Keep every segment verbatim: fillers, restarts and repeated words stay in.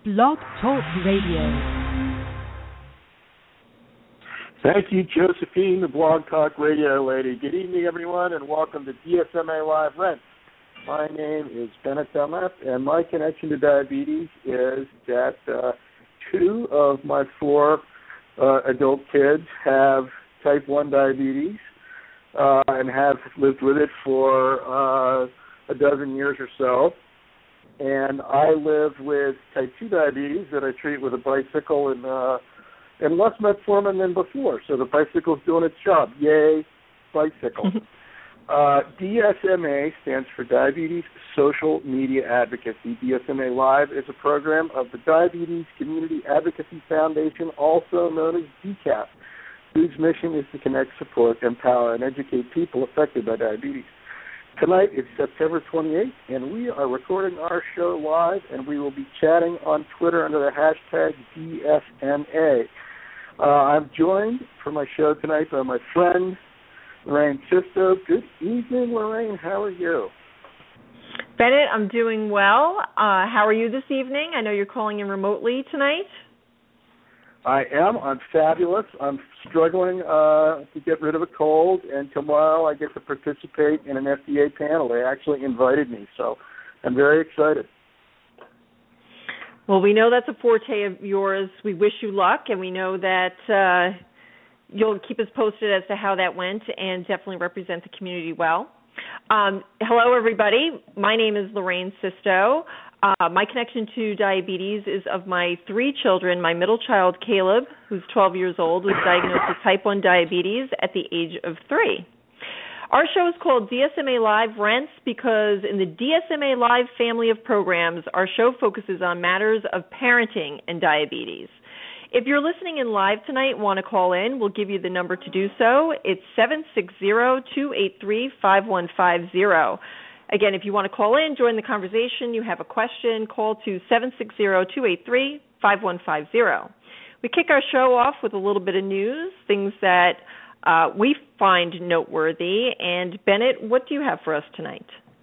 Blog Talk Radio. Thank you, Josephine, the Blog Talk Radio lady. Good evening, everyone, and welcome to D S M A Live Rent. My name is Bennett Dunlap, and my connection to diabetes is that uh, two of my four uh, adult kids have type one diabetes uh, and have lived with it for uh, a dozen years or so. And I live with type two diabetes that I treat with a bicycle and uh, and less metformin than before. So the bicycle's doing its job. Yay, bicycle. uh, D S M A stands for Diabetes Social Media Advocacy. D S M A Live is a program of the Diabetes Community Advocacy Foundation, also known as D C A F, whose mission is to connect, support, empower, and educate people affected by diabetes. Tonight is September twenty-eighth, and we are recording our show live, and we will be chatting on Twitter under the hashtag D S M A. Uh, I'm joined for my show tonight by my friend, Lorraine Sisto. Good evening, Lorraine. How are you? Bennett, I'm doing well. Uh, how are you this evening? I know you're calling in remotely tonight. I am. I'm fabulous. I'm struggling uh, to get rid of a cold, and tomorrow I get to participate in an F D A panel. They actually invited me, so I'm very excited. Well, we know that's a forte of yours. We wish you luck, and we know that uh, you'll keep us posted as to how that went and definitely represent the community well. Um, hello, everybody. My name is Lorraine Sisto. Uh, my connection to diabetes is of my three children. My middle child, Caleb, who's twelve years old, was diagnosed with type one diabetes at the age of three. Our show is called D S M A Live Rents because in the D S M A Live family of programs, our show focuses on matters of parenting and diabetes. If you're listening in live tonight and want to call in, we'll give you the number to do so. It's seven six zero, two eight three, five one five zero. Again, if you want to call in, join the conversation, you have a question, call to seven six zero, two eight three, five one five zero. We kick our show off with a little bit of news, things that uh, we find noteworthy. And, Bennett, what do you have for us tonight?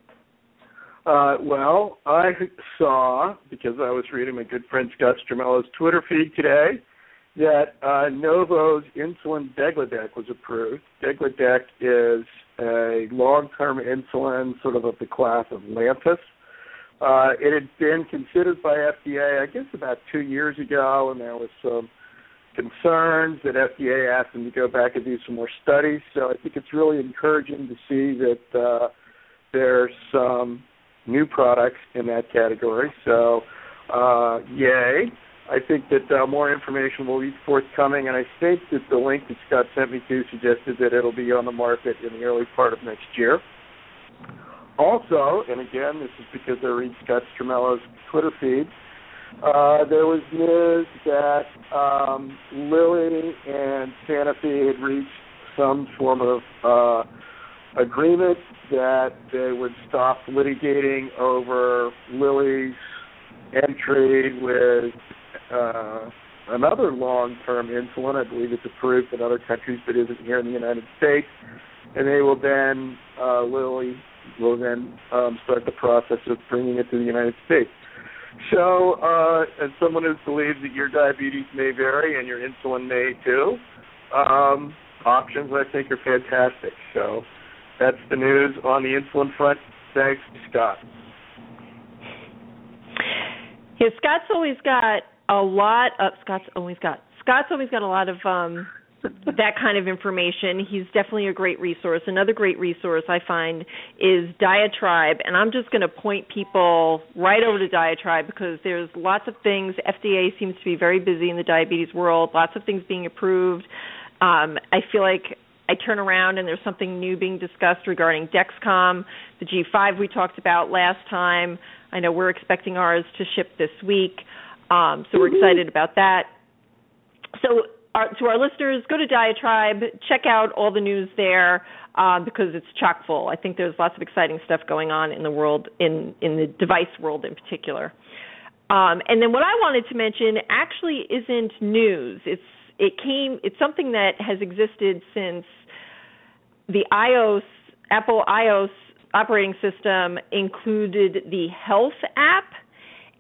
Uh, well, I saw, because I was reading my good friend Scott Stramello's Twitter feed today, that uh, Novo's insulin Degludec was approved. Degludec is a long-term insulin, sort of of the class of Lantus. Uh, it had been considered by F D A, I guess, about two years ago, and there was some concerns that F D A asked them to go back and do some more studies. So I think it's really encouraging to see that uh, there's some new products in that category. So, uh, yay. I think that uh, more information will be forthcoming, and I think that the link that Scott sent me to suggested that it'll be on the market in the early part of next year. Also, and again, this is because I read Scott Stramello's Twitter feed, uh, there was news that um, Lilly and Sanofi had reached some form of uh, agreement that they would stop litigating over Lilly's entry with Uh, another long-term insulin. I believe it's approved in other countries but isn't here in the United States. And they will then, uh, Lilly will then um, start the process of bringing it to the United States. So uh, as someone who believes that your diabetes may vary and your insulin may too, um, options I think are fantastic. So that's the news on the insulin front. Thanks, Scott. Yeah, Scott's always got a lot of Scott's always got Scott's always got a lot of um, that kind of information. He's definitely a great resource. Another great resource I find is Diatribe, and I'm just going to point people right over to Diatribe because there's lots of things. F D A seems to be very busy in the diabetes world. Lots of things being approved. Um, I feel like I turn around and there's something new being discussed regarding Dexcom, the G five we talked about last time. I know we're expecting ours to ship this week. Um, so we're excited about that. So our, to our listeners, go to Diatribe, check out all the news there uh, because it's chock full. I think there's lots of exciting stuff going on in the world, in, in the device world in particular. Um, and then what I wanted to mention actually isn't news. It's it came. It's something that has existed since the iOS, Apple iOS operating system included the Health app.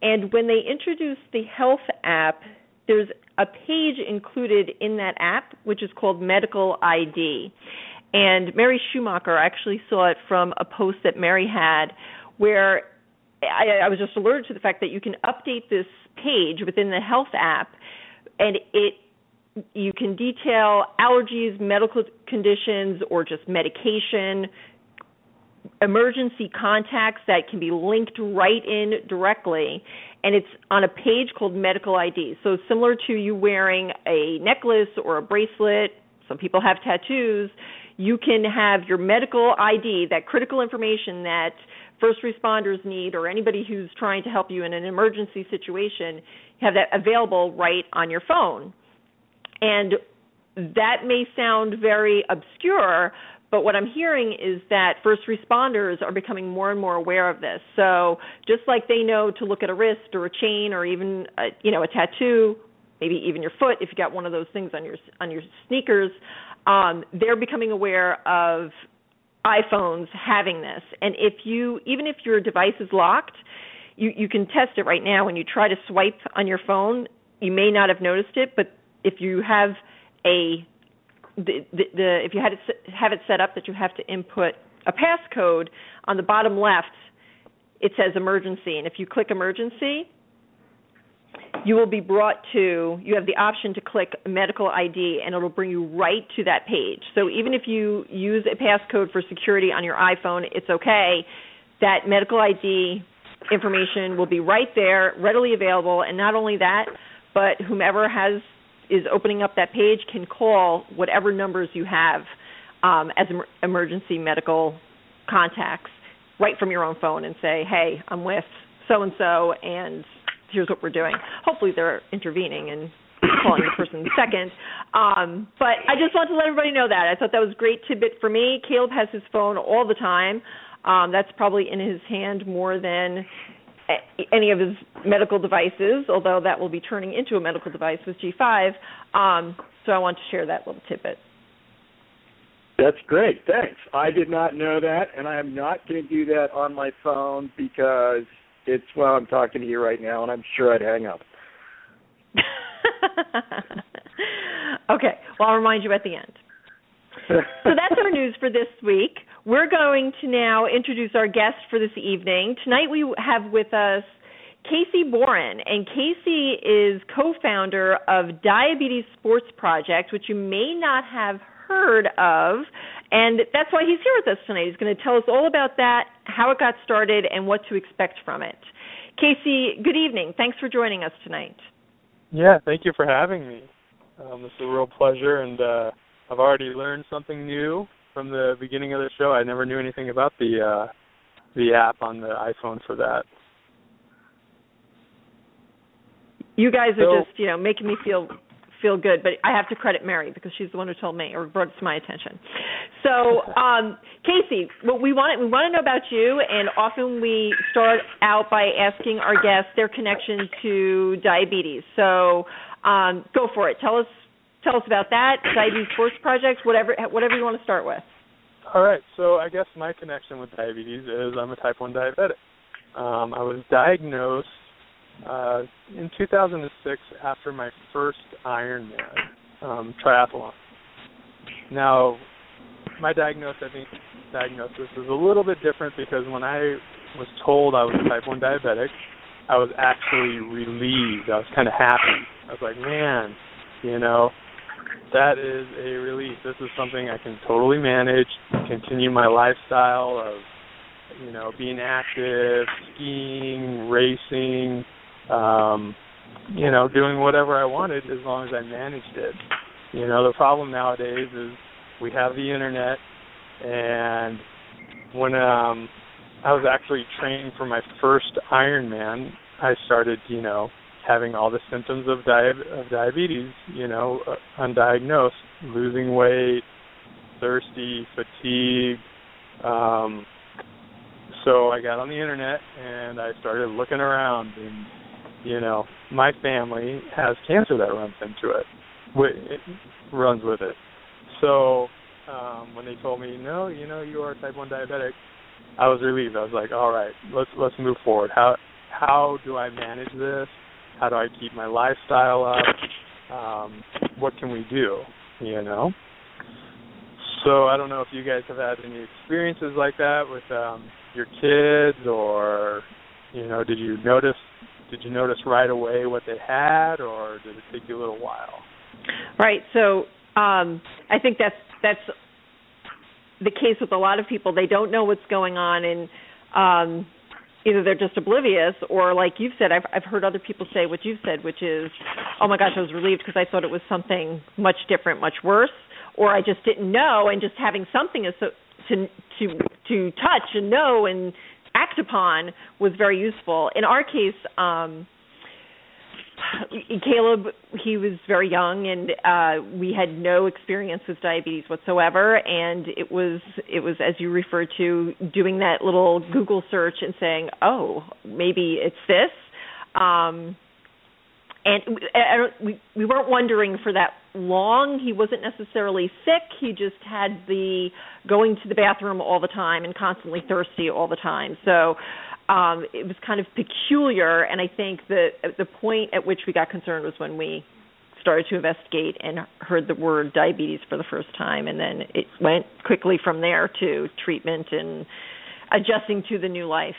and when they introduced the health app, there's a page included in that app which is called Medical I D. And Mary Schumacher actually saw it from a post that Mary had where I, I was just alerted to the fact that you can update this page within the health app, and it you can detail allergies, medical conditions, or just medication, emergency contacts that can be linked right in directly, and it's on a page called Medical I D. So similar to you wearing a necklace or a bracelet, some people have tattoos, you can have your medical I D, that critical information that first responders need or anybody who's trying to help you in an emergency situation, have that available right on your phone. And that may sound very obscure, but what I'm hearing is that first responders are becoming more and more aware of this. So just like they know to look at a wrist or a chain or even a, you know, a tattoo, maybe even your foot if you got one of those things on your on your sneakers, um, they're becoming aware of iPhones having this. And if you, even if your device is locked, you, you can test it right now. When you try to swipe on your phone, you may not have noticed it, but if you have a the, the, the if you had it have it set up that you have to input a passcode, on the bottom left it says emergency, and if you click emergency, you will be brought to, you have the option to click Medical I D, and it'll bring you right to that page. So even if you use a passcode for security on your iPhone, it's okay. That Medical I D information will be right there, readily available, and not only that, but whomever has is opening up that page can call whatever numbers you have um, as em- emergency medical contacts right from your own phone and say, hey, I'm with so-and-so, and here's what we're doing. Hopefully they're intervening and calling the person second. Um, but I just want to let everybody know that. I thought that was a great tidbit for me. Caleb has his phone all the time. Um, that's probably in his hand more than any of his medical devices, although that will be turning into a medical device with G five. Um, so I want to share that little tidbit. That's great. Thanks. I did not know that, and I am not going to do that on my phone because it's while I'm talking to you right now, and I'm sure I'd hang up. Okay. Well, I'll remind you at the end. So that's our news for this week. We're going to now introduce our guest for this evening. Tonight we have with us Casey Boren, and Casey is co-founder of Diabetes Sports Project, which you may not have heard of, and that's why he's here with us tonight. He's going to tell us all about that, how it got started, and what to expect from it. Casey, good evening. Thanks for joining us tonight. Yeah, thank you for having me. Um, it's a real pleasure, and uh, I've already learned something new from the beginning of the show. I never knew anything about the uh, the app on the iPhone for that. You guys are so, just, you know, making me feel feel good, but I have to credit Mary because she's the one who told me or brought it to my attention. So, um, Casey, what we want we want to know about you, and often we start out by asking our guests their connection to diabetes. So, um, go for it. Tell us tell us about that, Diabetes Sports Project, whatever whatever you want to start with. All right. So, I guess my connection with diabetes is I'm a type one diabetic. Um, I was diagnosed Uh, in two thousand six, after my first Ironman um, triathlon. Now, my diagnosis, I think, diagnosis is a little bit different because when I was told I was a type one diabetic, I was actually relieved. I was kind of happy. I was like, man, you know, that is a relief. This is something I can totally manage, continue my lifestyle of, you know, being active, skiing, racing, Um, you know, doing whatever I wanted as long as I managed it. You know, the problem nowadays is we have the internet, and when um, I was actually training for my first Ironman, I started, you know, having all the symptoms of, di- of diabetes, you know, uh, undiagnosed, losing weight, thirsty, fatigue. Um, so I got on the internet, and I started looking around, and you know, my family has cancer that runs into it. It runs with it. So um, when they told me, no, you know, you are type one diabetic, I was relieved. I was like, all right, let's let's move forward. How how do I manage this? How do I keep my lifestyle up? Um, what can we do, you know? So I don't know if you guys have had any experiences like that with um, your kids, or, you know, did you notice did you notice right away what they had, or did it take you a little while? Right. So um, I think that's that's the case with a lot of people. They don't know what's going on, and um, either they're just oblivious, or like you've said, I've I've heard other people say what you've said, which is, oh my gosh, I was relieved because I thought it was something much different, much worse, or I just didn't know, and just having something is so, to to to touch and know and act upon was very useful. In our case, um, Caleb, he was very young, and uh, we had no experience with diabetes whatsoever, and it was it was as you referred to, doing that little Google search and saying, oh, maybe it's this. Um, and I don't, we we weren't wondering for that long. He wasn't necessarily sick. He just had the going to the bathroom all the time and constantly thirsty all the time. So um, it was kind of peculiar. And I think that the point at which we got concerned was when we started to investigate and heard the word diabetes for the first time. And then it went quickly from there to treatment and adjusting to the new life.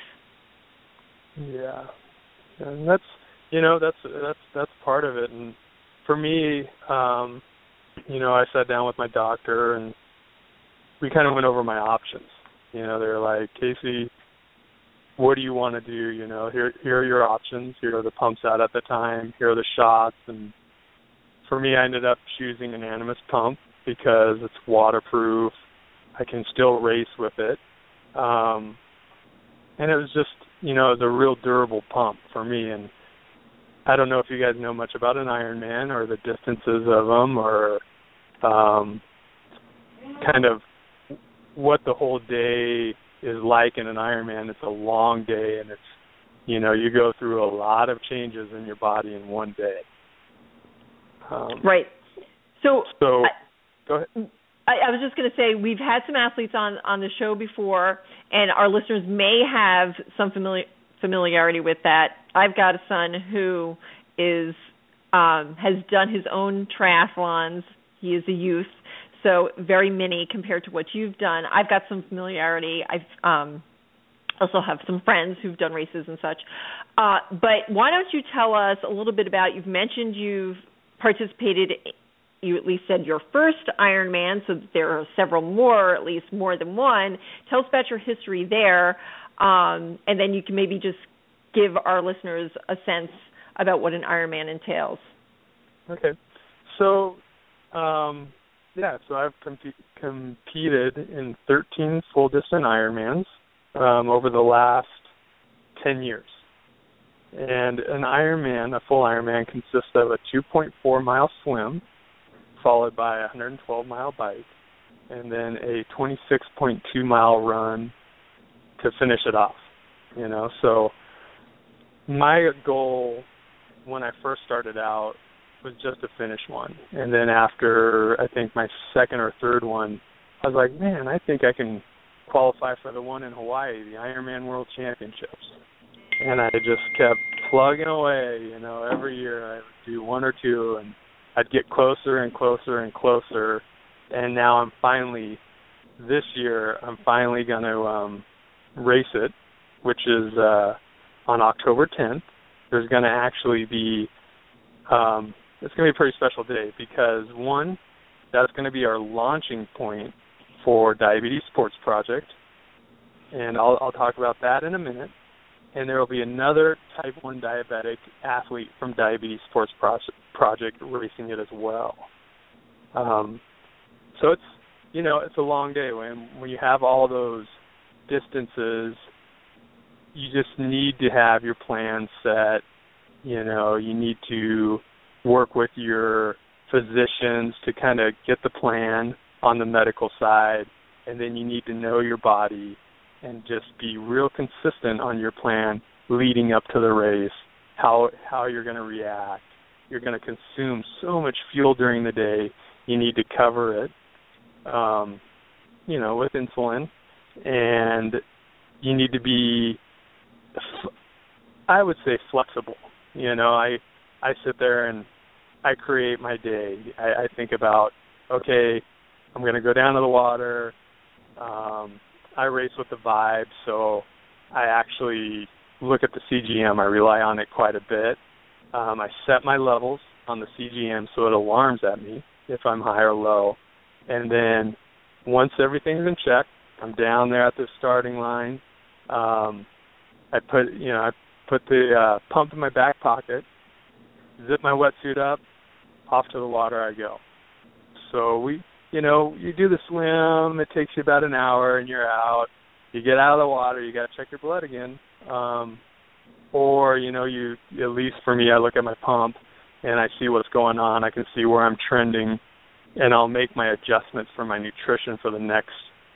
Yeah, and that's you know that's that's that's part of it. And for me, um, you know, I sat down with my doctor and we kind of went over my options. You know, they're like, Casey, what do you want to do? You know, here here are your options. Here are the pumps out at the time. Here are the shots. And for me, I ended up choosing an Animas pump because it's waterproof. I can still race with it. Um, and it was just, you know, it was a real durable pump for me. And I don't know if you guys know much about an Ironman or the distances of them, or um, kind of what the whole day is like in an Ironman. It's a long day, and it's, you know, you go through a lot of changes in your body in one day. Um, right. So, so I, go ahead. I, I was just going to say, we've had some athletes on, on the show before, and our listeners may have some familiar, familiarity with that. I've got a son who is um, has done his own triathlons. He is a youth, so very mini compared to what you've done. I've got some familiarity. I've um, also have some friends who've done races and such. Uh, but why don't you tell us a little bit about, you've mentioned you've participated, you at least said your first Ironman, so there are several more, or at least more than one. Tell us about your history there, um, and then you can maybe just give our listeners a sense about what an Ironman entails. Okay. So, um, yeah, so I've comp- competed in thirteen full-distance Ironmans um, over the last ten years. And an Ironman, a full Ironman, consists of a two point four mile swim, followed by a one hundred twelve mile bike, and then a twenty-six point two mile run to finish it off. You know, so my goal when I first started out was just to finish one. And then after, I think, my second or third one, I was like, man, I think I can qualify for the one in Hawaii, the Ironman World Championships. And I just kept plugging away, you know, every year I would do one or two, and I'd get closer and closer and closer. And now I'm finally, this year, I'm finally going to um, race it, which is uh, on October tenth. There's going to actually be, um, it's going to be a pretty special day because, one, that's going to be our launching point for Diabetes Sports Project, and I'll, I'll talk about that in a minute. And there will be another type one diabetic athlete from Diabetes Sports Project racing it as well. Um, so it's, you know, it's a long day. When when you have all those distances, you just need to have your plan set. You know, you need to work with your physicians to kind of get the plan on the medical side, and then you need to know your body and just be real consistent on your plan leading up to the race, how how you're going to react. You're going to consume so much fuel during the day, you need to cover it, um, you know, with insulin, and you need to be I would say flexible. You know, I I sit there and I create my day. I, I think about, okay, I'm going to go down to the water. Um, I race with the vibe, so I actually look at the C G M. I rely on it quite a bit. Um, I set my levels on the C G M so it alarms at me if I'm high or low. And then once everything's in check, I'm down there at the starting line. Um, I put, you know, I put the uh, pump in my back pocket, zip my wetsuit up, off to the water I go. So we, you know, you do the swim. It takes you about an hour, and you're out. You get out of the water. You got to check your blood again. Um, or, you know, you at least for me, I look at my pump, and I see what's going on. I can see where I'm trending, and I'll make my adjustments for my nutrition for the next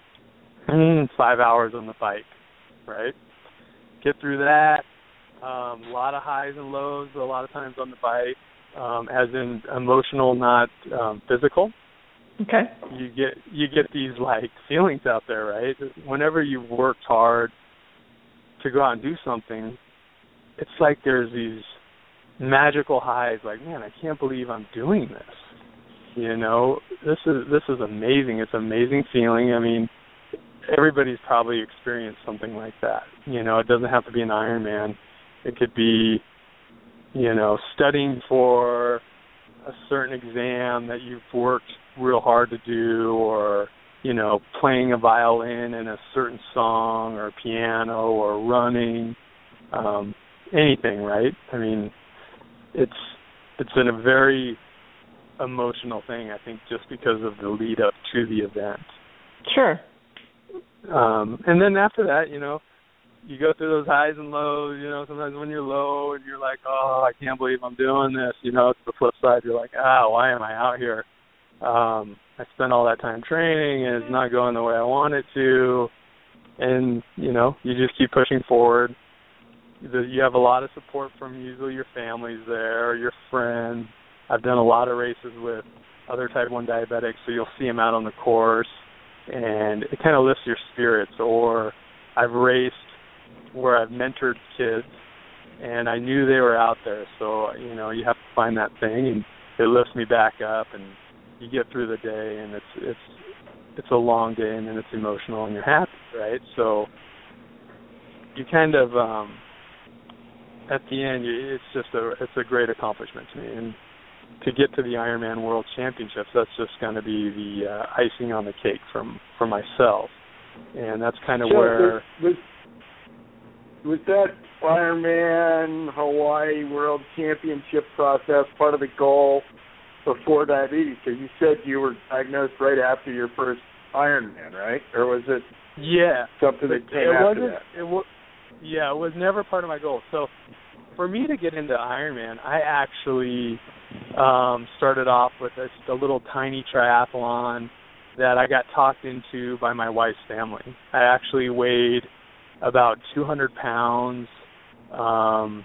mm, five hours on the bike, right? Get through that. Um, a lot of highs and lows a lot of times on the bike, um, as in emotional, not um, physical. Okay. You get you get these like feelings out there, right? Whenever you've worked hard to go out and do something, it's like there's these magical highs. Like, man, I can't believe I'm doing this. You know, this is this is amazing. It's an amazing feeling. I mean, everybody's probably experienced something like that. You know, it doesn't have to be an Ironman. It could be, you know, studying for a certain exam that you've worked real hard to do, or, you know, playing a violin in a certain song or piano or running, um, anything, right? I mean, it's it's been a very emotional thing, I think, just because of the lead up to the event. Sure. Um, and then after that, you know, you go through those highs and lows. You know, sometimes when you're low and you're like, oh, I can't believe I'm doing this. You know, it's the flip side. You're like, ah, why am I out here? Um, I spent all that time training and it's not going the way I want it to. And, you know, you just keep pushing forward. You have a lot of support from usually your families there, or your friends. I've done a lot of races with other type one diabetics, so you'll see them out on the course, and it kind of lifts your spirits. Or I've raced where I've mentored kids, and I knew they were out there, so, you know, you have to find that thing, and it lifts me back up, and you get through the day, and it's it's it's a long day, and then it's emotional, and you're happy, right? So you kind of, um, at the end, it's just a it's a great accomplishment to me, and to get to the Ironman World Championships, that's just going to be the uh, icing on the cake from for myself, and that's kind of so where. Was, was that Ironman Hawaii World Championship process part of the goal before diabetes? Because you said you were diagnosed right after your first Ironman, right? Or was it yeah something that came it after wasn't, that? It was, yeah, it was never part of my goal. So for me to get into Ironman, I actually um, started off with a, a little tiny triathlon that I got talked into by my wife's family. I actually weighed about two hundred pounds, um,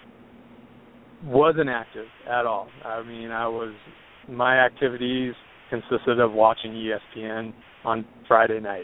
wasn't active at all. I mean, I was, my activities consisted of watching E S P N on Friday night.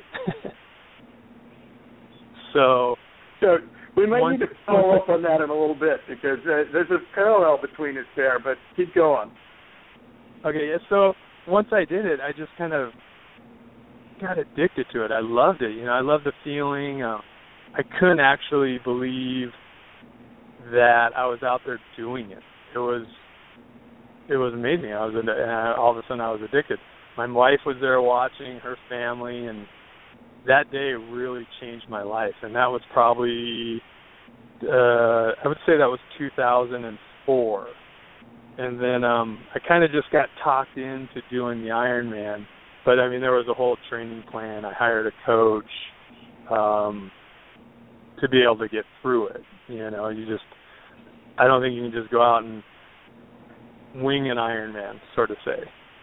so, so we might once, need to follow up on that in a little bit, because uh, there's a parallel between us there, but keep going. Okay, yeah, so once I did it, I just kind of got addicted to it. I loved it. You know, I loved the feeling. Uh, I couldn't actually believe that I was out there doing it. It was, it was amazing. I was, uh, all of a sudden, I was addicted. My wife was there watching, her family, and that day really changed my life. And that was probably, uh, I would say that was two thousand four. And then um, I kind of just got talked into doing the Ironman. But, I mean, there was a whole training plan. I hired a coach um, to be able to get through it. You know, you just, I don't think you can just go out and wing an Ironman, so to say.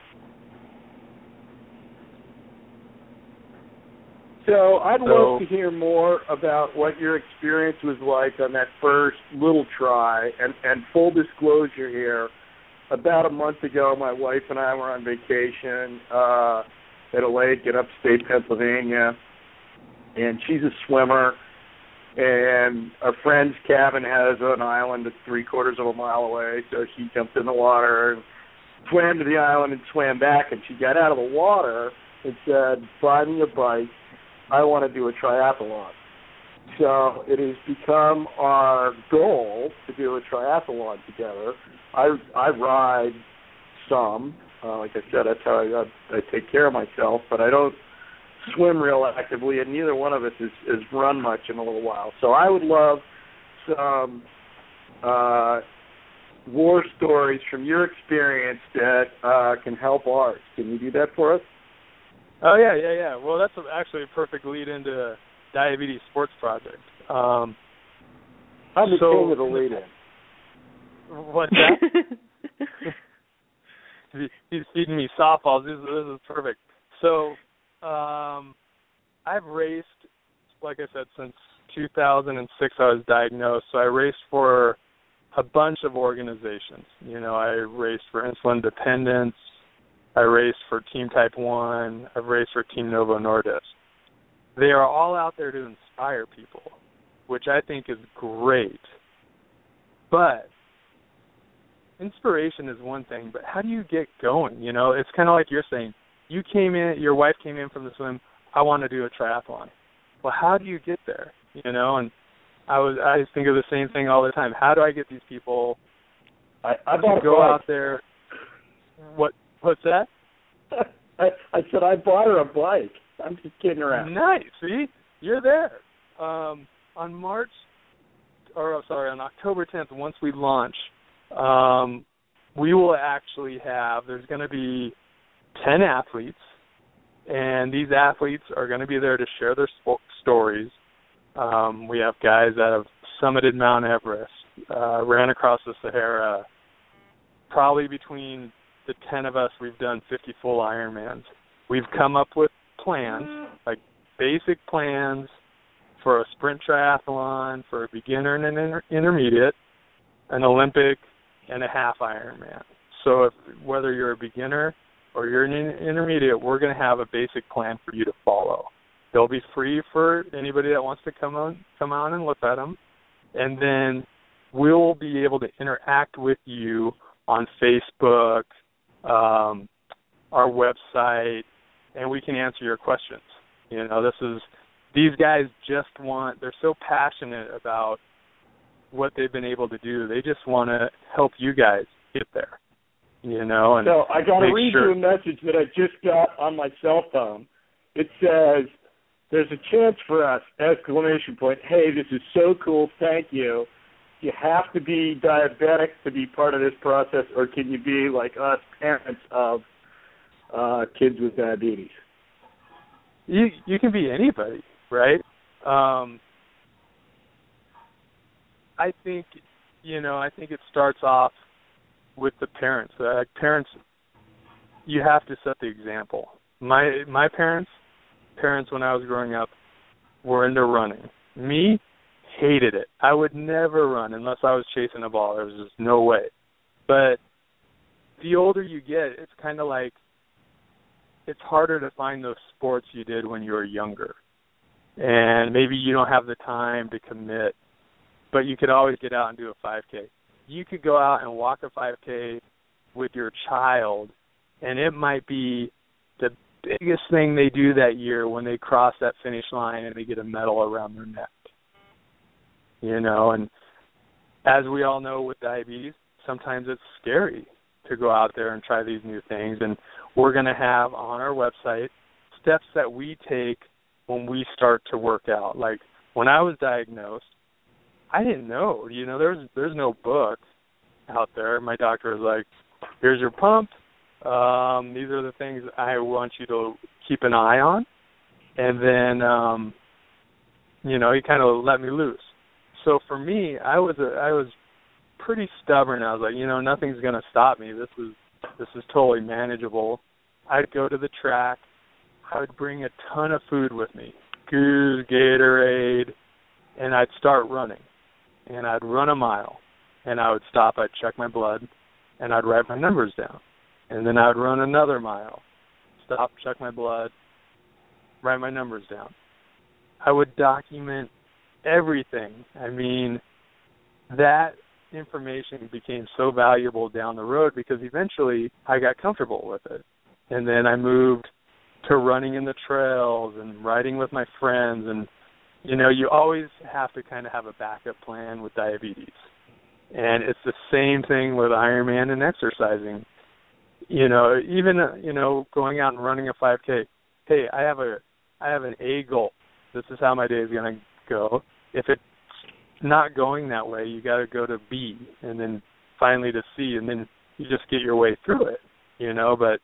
So I'd so, love to hear more about what your experience was like on that first little try. And, and full disclosure here, about a month ago, my wife and I were on vacation uh, at a lake in upstate Pennsylvania, and she's a swimmer. and a friend's cabin has an island that's three quarters of a mile away, so she jumped in the water and swam to the island and swam back, and she got out of the water and said, buy me a bike, I want to do a triathlon. So it has become our goal to do a triathlon together. I, I ride some. Uh, like I said, that's how I, I, I take care of myself, but I don't swim real actively, and neither one of us has, has run much in a little while. So I would love some uh, war stories from your experience that uh, can help ours. Can you do that for us? Oh, yeah, yeah, yeah. Well, that's actually a perfect lead into Diabetes Sports Project. Um, I'm the so, king of the lead-in. What's that? He's feeding me softballs. This, this is perfect. So um, I've raced, like I said, since two thousand six I was diagnosed. So I raced for a bunch of organizations. You know, I raced for Insulin Dependence. I raced for Team Type one. I've raced for Team Novo Nordisk. They are all out there to inspire people, which I think is great. But inspiration is one thing, but how do you get going? You know, it's kind of like you're saying. You came in, your wife came in from the swim, I want to do a triathlon. Well, how do you get there? You know, and I was I just think of the same thing all the time. How do I get these people I, I bought to go out there? What what's that? I, I said I bought her a bike. I'm just kidding around. Nice. See? You're there. Um, on March or sorry, on October tenth, once we launch, um, we will actually have there's gonna be ten athletes, and these athletes are going to be there to share their sp- stories. Um, we have guys that have summited Mount Everest, uh, ran across the Sahara. Probably between the ten of us, we've done fifty full Ironmans. We've come up with plans, like basic plans for a sprint triathlon, for a beginner and an inter- intermediate, an Olympic, and a half Ironman. So if whether you're a beginner or you're an intermediate, we're going to have a basic plan for you to follow. They'll be free for anybody that wants to come on, come on and look at them. And then we'll be able to interact with you on Facebook, um, our website, and we can answer your questions. You know, this is, these guys just want, they're so passionate about what they've been able to do. They just want to help you guys get there. You know, and so I got to read sure. you a message that I just got on my cell phone. It says, there's a chance for us, exclamation point. Hey, this is so cool. Thank you. You have to be diabetic to be part of this process, or can you be like us, parents of uh, kids with diabetes? You you can be anybody, right? Um, I think, you know, I think it starts off with the parents. Uh, parents, you have to set the example. My my parents, parents when I was growing up, were into running. Me, hated it. I would never run unless I was chasing a ball. There was just no way. But the older you get, it's kind of like it's harder to find those sports you did when you were younger. And maybe you don't have the time to commit, but you could always get out and do a five K. You could go out and walk a five K with your child, and it might be the biggest thing they do that year when they cross that finish line and they get a medal around their neck. You know, and as we all know with diabetes, sometimes it's scary to go out there and try these new things. And we're going to have on our website steps that we take when we start to work out. Like when I was diagnosed, I didn't know, you know, there's there's no book out there. My doctor was like, here's your pump. Um, these are the things I want you to keep an eye on. And then, um, you know, he kind of let me loose. So for me, I was a, I was pretty stubborn. I was like, you know, nothing's going to stop me. This is this is totally manageable. I'd go to the track. I would bring a ton of food with me, Goose, Gatorade, and I'd start running. And I'd run a mile, and I would stop. I'd check my blood, and I'd write my numbers down. And then I'd run another mile, stop, check my blood, write my numbers down. I would document everything. I mean, that information became so valuable down the road because eventually I got comfortable with it. And then I moved to running in the trails and riding with my friends. And, you know, you always have to kind of have a backup plan with diabetes. And it's the same thing with Ironman and exercising. You know, even, you know, going out and running a five K, hey, I have a I have an A goal. This is how my day is going to go. If it's not going that way, you got to go to B and then finally to C, and then you just get your way through it, you know. But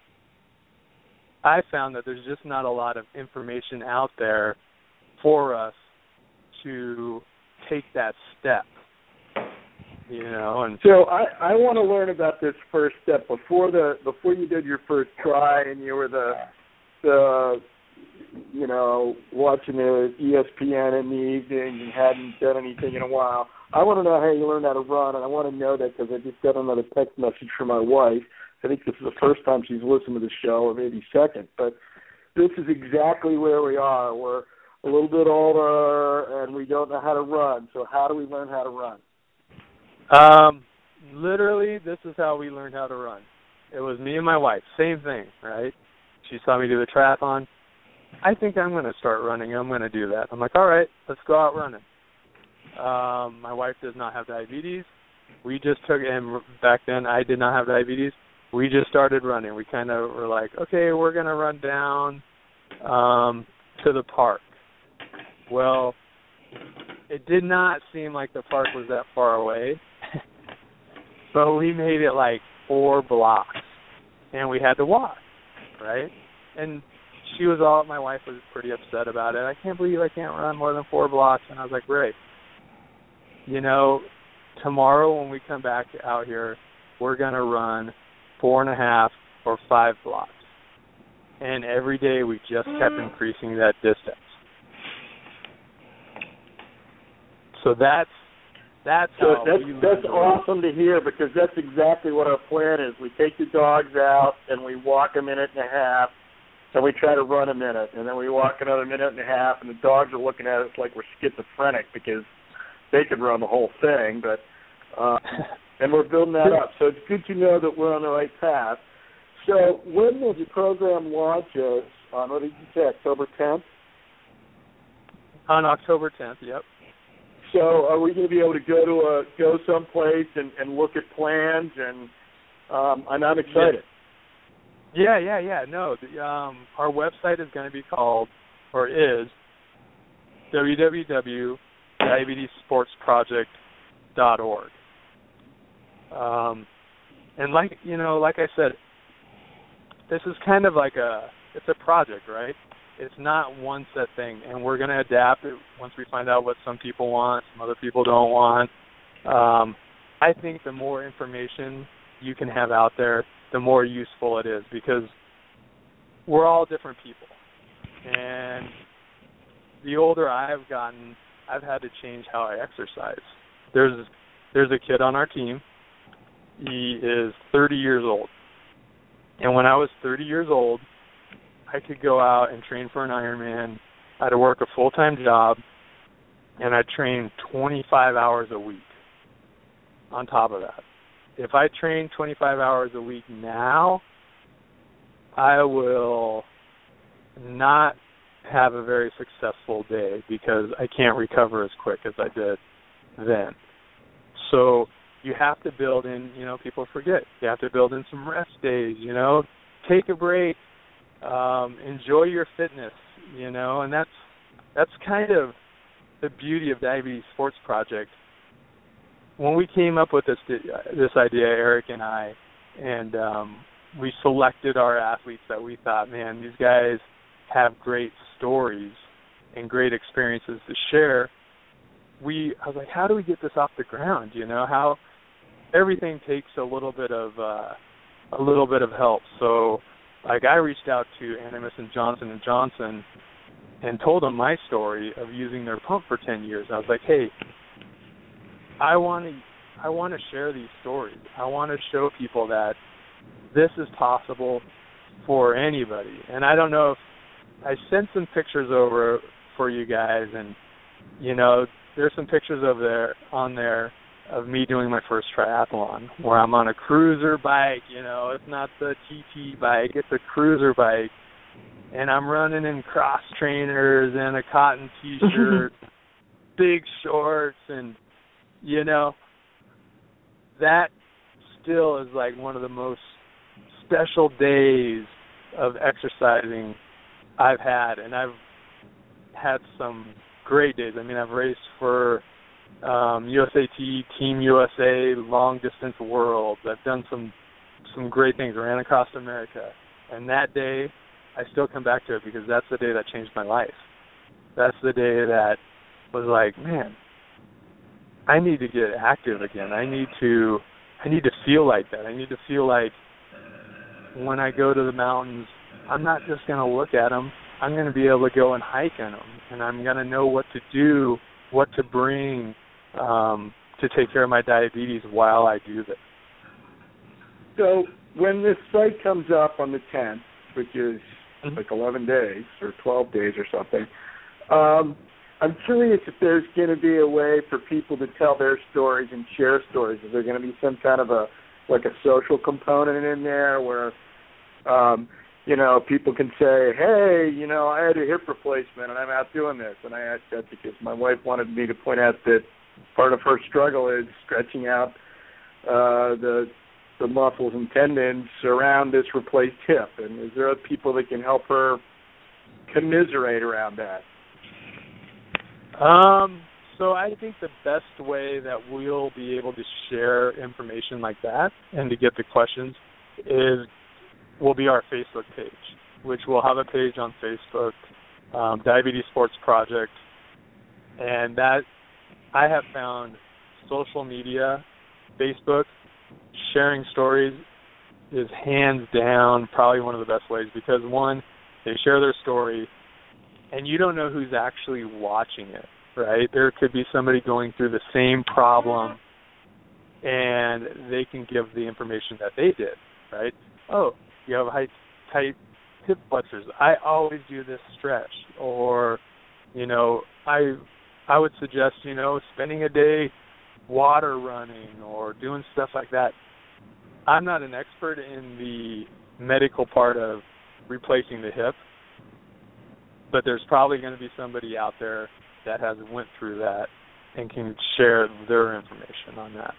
I found that there's just not a lot of information out there for us to take that step, you know. And so I, I want to learn about this first step before the before you did your first try and you were the the you know watching the E S P N in the evening and hadn't done anything in a while. I want to know how you learned how to run, and I want to know that because I just got another text message from my wife. I think this is the first time she's listened to the show, or maybe second. But this is exactly where we are. We're a little bit older, and we don't know how to run. So how do we learn how to run? Um, literally, this is how we learned how to run. It was me and my wife. Same thing, right? She saw me do the triathlon. I think I'm going to start running. I'm going to do that. I'm like, all right, let's go out running. Um, my wife does not have diabetes. We just took, and back then I did not have diabetes. We just started running. We kind of were like, okay, we're going to run down um, to the park. Well, it did not seem like the park was that far away, but we made it like four blocks, and we had to walk, right? And she was all, my wife was pretty upset about it. I can't believe I can't run more than four blocks. And I was like, great. You know, tomorrow when we come back out here, we're going to run four and a half or five blocks. And every day we just kept increasing that distance. So that's that's so how that's we that's learned. awesome to hear because that's exactly what our plan is. We take the dogs out and we walk a minute and a half, and we try to run a minute, and then we walk another minute and a half, and the dogs are looking at us like we're schizophrenic because they could run the whole thing, but uh, and we're building that up. So it's good to know that we're on the right path. So when will your program launch us on, what did you say, October tenth? On October tenth, yep. So are we going to be able to go to a go someplace and, and look at plans? And um, and I'm excited. Yeah, yeah, yeah. No, the, um, our website is going to be called, or is, w w w dot diabetes sports project dot org. Um, and like you know, like I said, this is kind of like a it's a project, right? It's not one set thing, and we're going to adapt it once we find out what some people want, some other people don't want. Um, I think the more information you can have out there, the more useful it is, because we're all different people. And the older I've gotten, I've had to change how I exercise. There's there's a kid on our team. He is thirty years old. And when I was thirty years old, I could go out and train for an Ironman. I had to work a full-time job, and I trained twenty-five hours a week on top of that. If I train twenty-five hours a week now, I will not have a very successful day because I can't recover as quick as I did then. So you have to build in, you know, people forget, you have to build in some rest days, you know, take a break. Um, enjoy your fitness, you know, and that's that's kind of the beauty of Diabetes Sports Project. When we came up with this this idea, Eric and I, and um, we selected our athletes that we thought, man, these guys have great stories and great experiences to share. We, I was like, how do we get this off the ground? You know, how everything takes a little bit of uh, a little bit of help. So. Like, I reached out to Animas and Johnson and Johnson and told them my story of using their pump for ten years. I was like, hey, I want to I want to share these stories. I want to show people that this is possible for anybody. And I don't know if I sent some pictures over for you guys, and you know, there's some pictures of there on there of me doing my first triathlon where I'm on a cruiser bike. You know, it's not the T T bike, it's a cruiser bike, and I'm running in cross trainers and a cotton T-shirt, big shorts, and you know, that still is like one of the most special days of exercising I've had, and I've had some great days. I mean, I've raced for um, U S A T, Team U S A, long distance worlds. I've done some some great things, ran across America, and that day I still come back to it because that's the day that changed my life. That's the day that was like, man, I need to get active again. I need to I need to feel like that. I need to feel like when I go to the mountains, I'm not just going to look at them. I'm going to be able to go and hike in them, and I'm going to know what to do, what to bring um, to take care of my diabetes while I do this. So when this site comes up on the tenth, which is mm-hmm. like eleven days or twelve days or something, um, I'm curious if there's going to be a way for people to tell their stories and share stories. Is there going to be some kind of a, like a social component in there where, um, you know, people can say, hey, you know, I had a hip replacement and I'm out doing this. And I asked that because my wife wanted me to point out that part of her struggle is stretching out uh, the the muscles and tendons around this replaced hip. And is there people that can help her commiserate around that? Um, so I think the best way that we'll be able to share information like that and to get the questions is will be our Facebook page, which will have a page on Facebook, um, Diabetes Sports Project, and that I have found social media, Facebook, sharing stories is hands down probably one of the best ways because, one, they share their story, and you don't know who's actually watching it, right? There could be somebody going through the same problem, and they can give the information that they did, right? Oh, you have high, tight hip flexors. I always do this stretch. Or, you know, I I would suggest, you know, spending a day water running or doing stuff like that. I'm not an expert in the medical part of replacing the hip, but there's probably going to be somebody out there that has went through that and can share their information on that.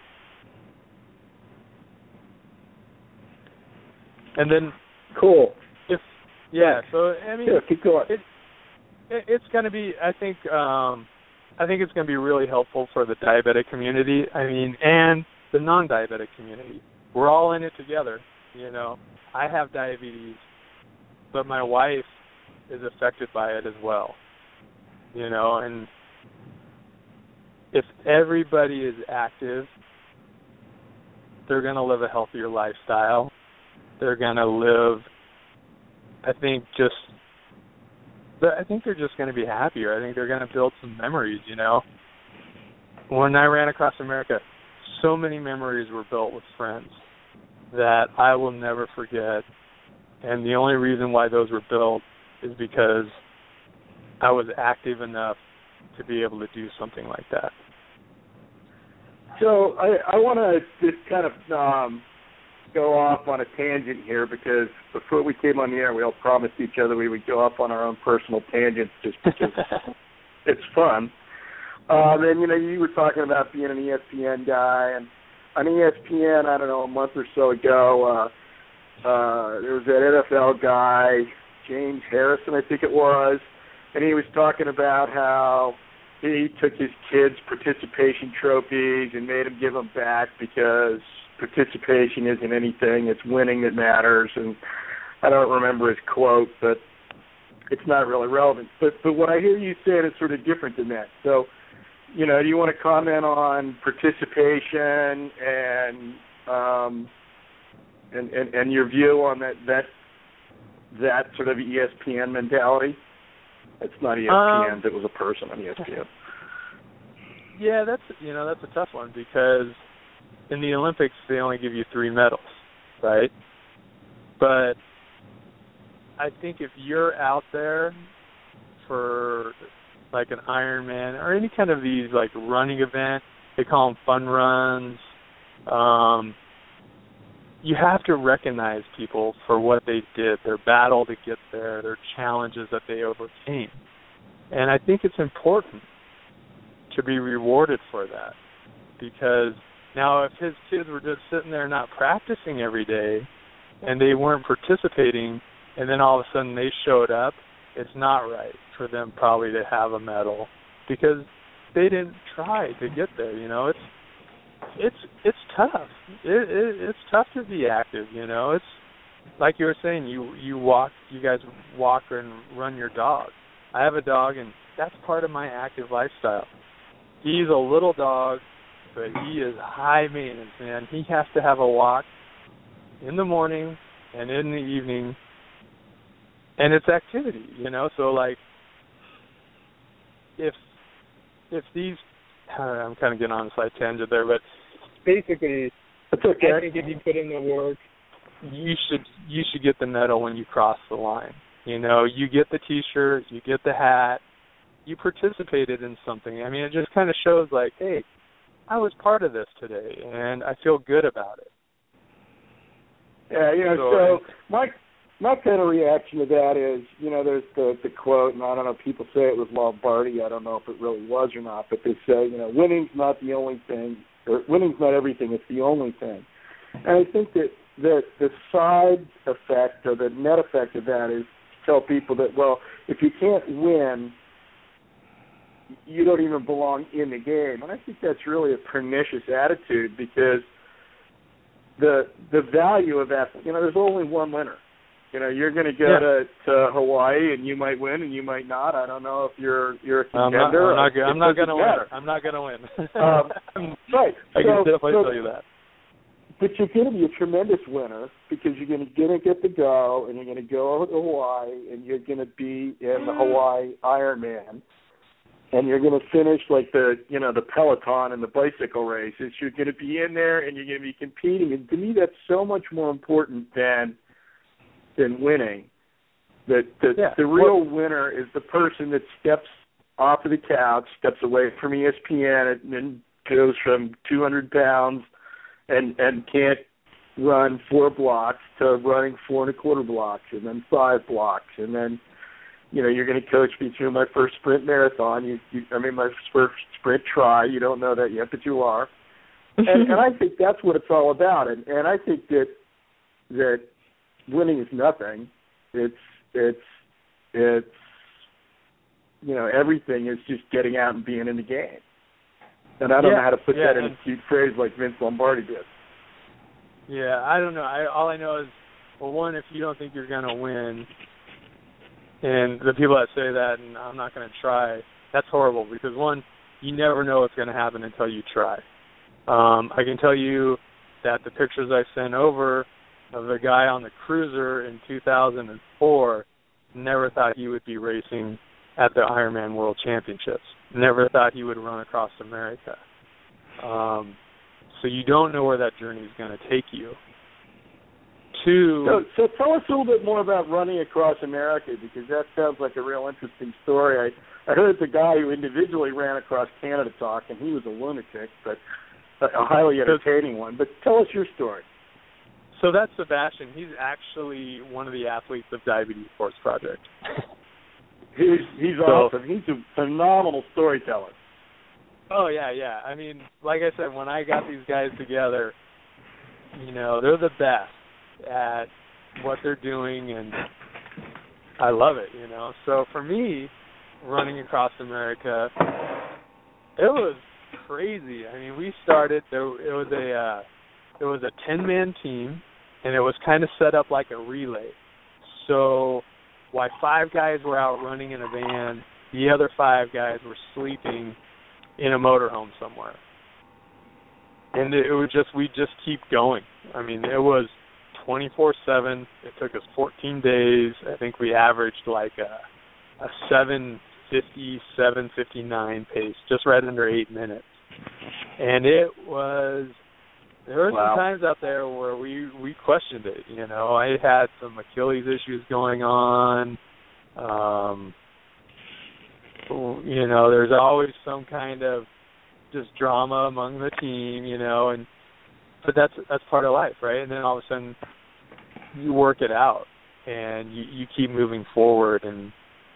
And then, cool. If yeah, so I mean, yeah, keep going. It, it, it's going to be. I think. Um, I think it's going to be really helpful for the diabetic community. I mean, and the non-diabetic community. We're all in it together. You know, I have diabetes, but my wife is affected by it as well. You know, and if everybody is active, they're going to live a healthier lifestyle. They're going to live, I think, just, I think they're just going to be happier. I think they're going to build some memories, you know. When I ran across America, so many memories were built with friends that I will never forget. And the only reason why those were built is because I was active enough to be able to do something like that. So I, I want to just kind of um, go off on a tangent here because before we came on the air, we all promised each other we would go off on our own personal tangents just because it's fun. Um, and, you know, you were talking about being an E S P N guy, and on E S P N, I don't know, a month or so ago, uh, uh, there was that N F L guy, James Harrison, I think it was, and he was talking about how he took his kids' participation trophies and made them give them back because participation isn't anything, it's winning that matters. And I don't remember his quote, but it's not really relevant. But but what I hear you saying is sort of different than that. So, you know, do you want to comment on participation and um, and, and and your view on that that that sort of E S P N mentality? It's not E S P N, um, it was a person on E S P N. Yeah, that's you know that's a tough one because in the Olympics they only give you three medals, right? But I think if you're out there for like an Ironman or any kind of these like running event, they call them fun runs. Um, you have to recognize people for what they did, their battle to get there, their challenges that they overcame. And I think it's important to be rewarded for that, because now if his kids were just sitting there not practicing every day and they weren't participating and then all of a sudden they showed up, it's not right for them probably to have a medal because they didn't try to get there. You know, it's it's it's tough. It, it it's tough to be active. You know, it's like you were saying. You you walk. You guys walk and run your dog. I have a dog, and that's part of my active lifestyle. He's a little dog, but he is high maintenance, man. He has to have a walk in the morning and in the evening, and it's activity, you know. So, like, if if these, I'm kind of getting on a slight tangent there, but basically, it's okay. I think if you put in the work, you should you should get the medal when you cross the line. You know, you get the T-shirt, you get the hat, you participated in something. I mean, it just kind of shows, like, hey, I was part of this today, and I feel good about it. Yeah, you know, so, so my my kind of reaction to that is, you know, there's the, the quote, and I don't know if people say it was Lombardi. I don't know if it really was or not, but they say, you know, winning's not the only thing, or winning's not everything, it's the only thing. And I think that the, the side effect or the net effect of that is to tell people that, well, if you can't win, you don't even belong in the game. And I think that's really a pernicious attitude, because the the value of that, you know, there's only one winner. You know, you're going to go yeah. to, to Hawaii, and you might win, and you might not. I don't know if you're you're a contender. I'm not going to win. I'm not going to win. um, right. I so, can definitely so, tell you that. But you're going to be a tremendous winner, because you're going to get to get to go, and you're going to go to Hawaii, and you're going to be in the Hawaii Ironman, and you're going to finish like the, you know, the Peloton and the bicycle races. You're going to be in there, and you're going to be competing. And to me, that's so much more important than than winning. That the, yeah. the real well, winner is the person that steps off of the couch, steps away from E S P N, and, and goes from two hundred pounds and and can't run four blocks to running four and a quarter blocks, and then five blocks, and then, you know, you're going to coach me through my first sprint marathon. You, you, I mean, my first sprint try. You don't know that yet, but you are. And, and I think that's what it's all about. And, and I think that that winning is nothing. It's it's it's you know, everything is just getting out and being in the game. And I don't yeah, know how to put yeah, that in a cute phrase like Vince Lombardi did. Yeah, I don't know. I, all I know is, well, one, if you don't think you're going to win, and the people that say that, and I'm not going to try, that's horrible, because, one, you never know what's going to happen until you try. Um, I can tell you that the pictures I sent over of the guy on the cruiser in two thousand four, never thought he would be racing at the Ironman World Championships. Never thought he would run across America. Um, so you don't know where that journey is going to take you. Two. So, so tell us a little bit more about running across America, because that sounds like a real interesting story. I, I heard the guy who individually ran across Canada talk, and he was a lunatic, but a highly entertaining one. But tell us your story. So that's Sebastian. He's actually one of the athletes of Diabetes Force Project. He's he's so, awesome. He's a phenomenal storyteller. Oh, yeah, yeah. I mean, like I said, when I got these guys together, you know, they're the best at what they're doing, and I love it, you know. So for me, running across America, it was crazy. I mean, we started, there, it was a uh, it was a ten-man team, and it was kind of set up like a relay. So while five guys were out running in a van, the other five guys were sleeping in a motorhome somewhere. And it was just, we just keep going. I mean, it was twenty-four seven. It took us fourteen days. I think we averaged like a, a seven fifty, seven fifty-nine pace, just right under eight minutes. And it was, there were wow. some times out there where we, we questioned it. You know, I had some Achilles issues going on. Um, you know, there's always some kind of just drama among the team, you know, and but that's that's part of life, right? And then all of a sudden you work it out and you, you keep moving forward, and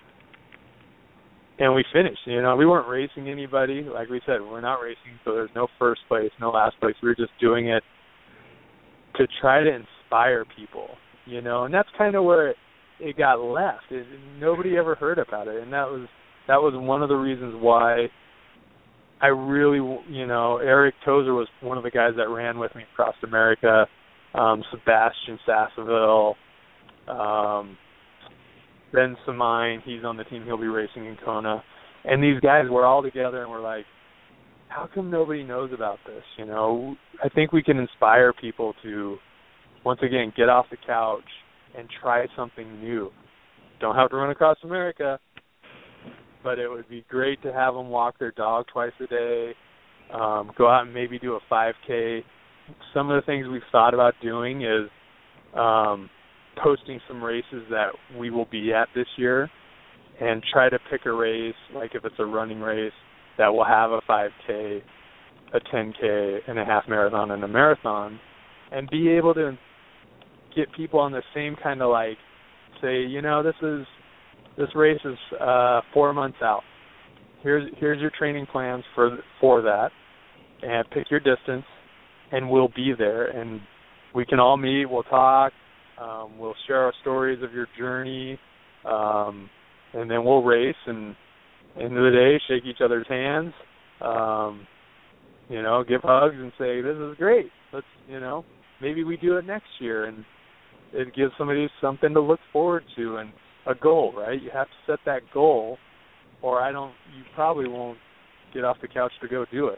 and we finished. You know, we weren't racing anybody. Like we said, we're not racing, so there's no first place, no last place. We were just doing it to try to inspire people, you know, and that's kind of where it, it got left. It, nobody ever heard about it, and that was that was one of the reasons why I really, you know, Eric Tozer was one of the guys that ran with me across America, um, Sebastian Sasseville, um, Ben Samine, he's on the team, he'll be racing in Kona. And these guys were all together and we're like, how come nobody knows about this? You know, I think we can inspire people to, once again, get off the couch and try something new. Don't have to run across America, but it would be great to have them walk their dog twice a day, um, go out and maybe do a five K. Some of the things we've thought about doing is um, posting some races that we will be at this year and try to pick a race, like if it's a running race, that will have a five K, a ten K, and a half marathon and a marathon, and be able to get people on the same kind of like, say, you know, this is this race is uh, four months out. Here's here's your training plans for for that, and pick your distance, and we'll be there, and we can all meet. We'll talk. Um, we'll share our stories of your journey, um, and then we'll race. And end of the day, shake each other's hands. Um, you know, give hugs and say, "This is great. Let's, you know, maybe we do it next year." And it gives somebody something to look forward to and a goal, right? You have to set that goal, or I don't. You probably won't get off the couch to go do it.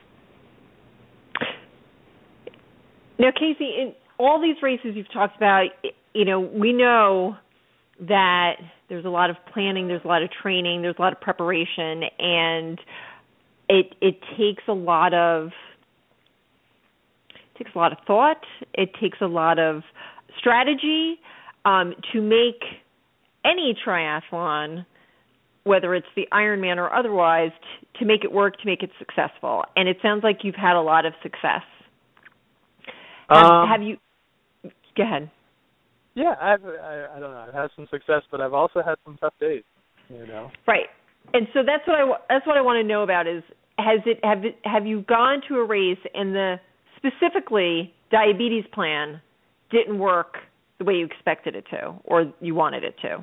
Now, Casey, in all these races you've talked about, you know, we know that there's a lot of planning, there's a lot of training, there's a lot of preparation, and it it takes a lot of it takes a lot of thought. It takes a lot of strategy um, to make any triathlon, whether it's the Ironman or otherwise, t- to make it work, to make it successful. And it sounds like you've had a lot of success. Have, um, have you? Go ahead. Yeah, I've I, I don't know. I've had some success, but I've also had some tough days. You know. Right, and so that's what I that's what I want to know about is has it have it, have you gone to a race and the specifically diabetes plan didn't work the way you expected it to or you wanted it to?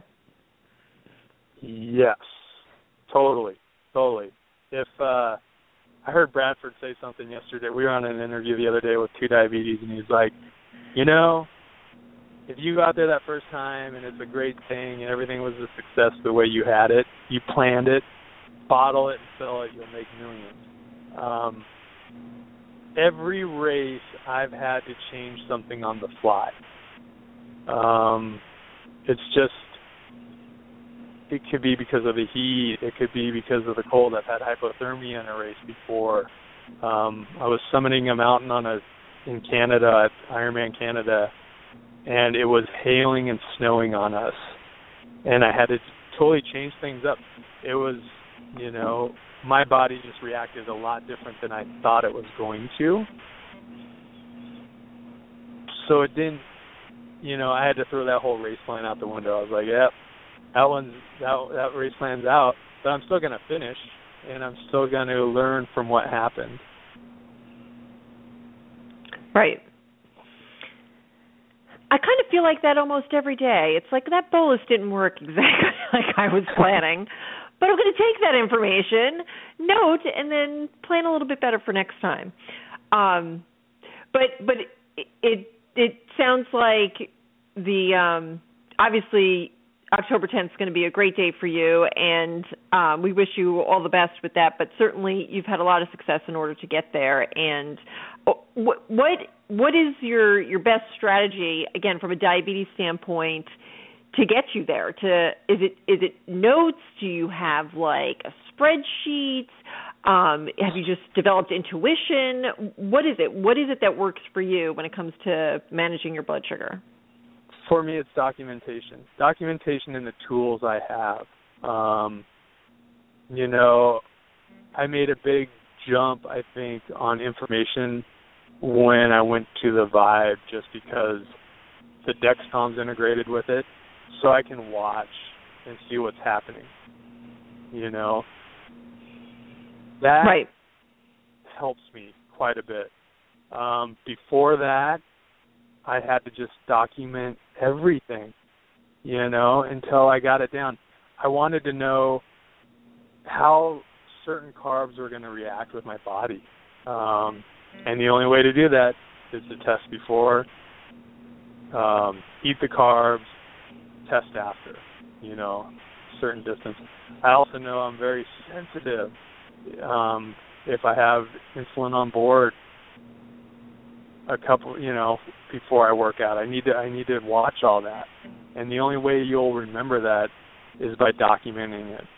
Yes, totally, totally. If uh, I heard Bradford say something yesterday, we were on an interview the other day with two diabetes, and he's like, you know, if you go out there that first time and it's a great thing and everything was a success the way you had it, you planned it, bottle it and sell it, you'll make millions. Um, every race I've had to change something on the fly. Um, it's just, it could be because of the heat. It could be because of the cold. I've had hypothermia in a race before. Um, I was summiting a mountain on a in Canada at Ironman Canada, and it was hailing and snowing on us, and I had to totally change things up. It was, you know, my body just reacted a lot different than I thought it was going to. So it didn't, you know, I had to throw that whole race plan out the window. I was like, yep, that one's that that race plan's out, but I'm still going to finish, and I'm still going to learn from what happened. Right. I kind of feel like that almost every day. It's like that bolus didn't work exactly like I was planning, but I'm going to take that information, note, and then plan a little bit better for next time. Um, but but it, it it sounds like the um, obviously October tenth is going to be a great day for you, and um, we wish you all the best with that. But certainly, you've had a lot of success in order to get there. And what what what is your your best strategy again from a diabetes standpoint to get you there? To is it is it notes? Do you have like a spreadsheet? Um, have you just developed intuition? What is it? What is it that works for you when it comes to managing your blood sugar? For me, it's documentation. Documentation in the tools I have. Um, you know, I made a big jump, I think, on information when I went to the Vibe, just because the Dexcom's integrated with it, so I can watch and see what's happening. You know, that right. helps me quite a bit. Um, before that, I had to just document everything, you know, until I got it down. I wanted to know how certain carbs were going to react with my body. Um, and the only way to do that is to test before, um, eat the carbs, test after, you know, certain distance. I also know I'm very sensitive. Um, if I have insulin on board, a couple, you know, before I work out, I need to I need to watch all that, and the only way you'll remember that is by documenting it.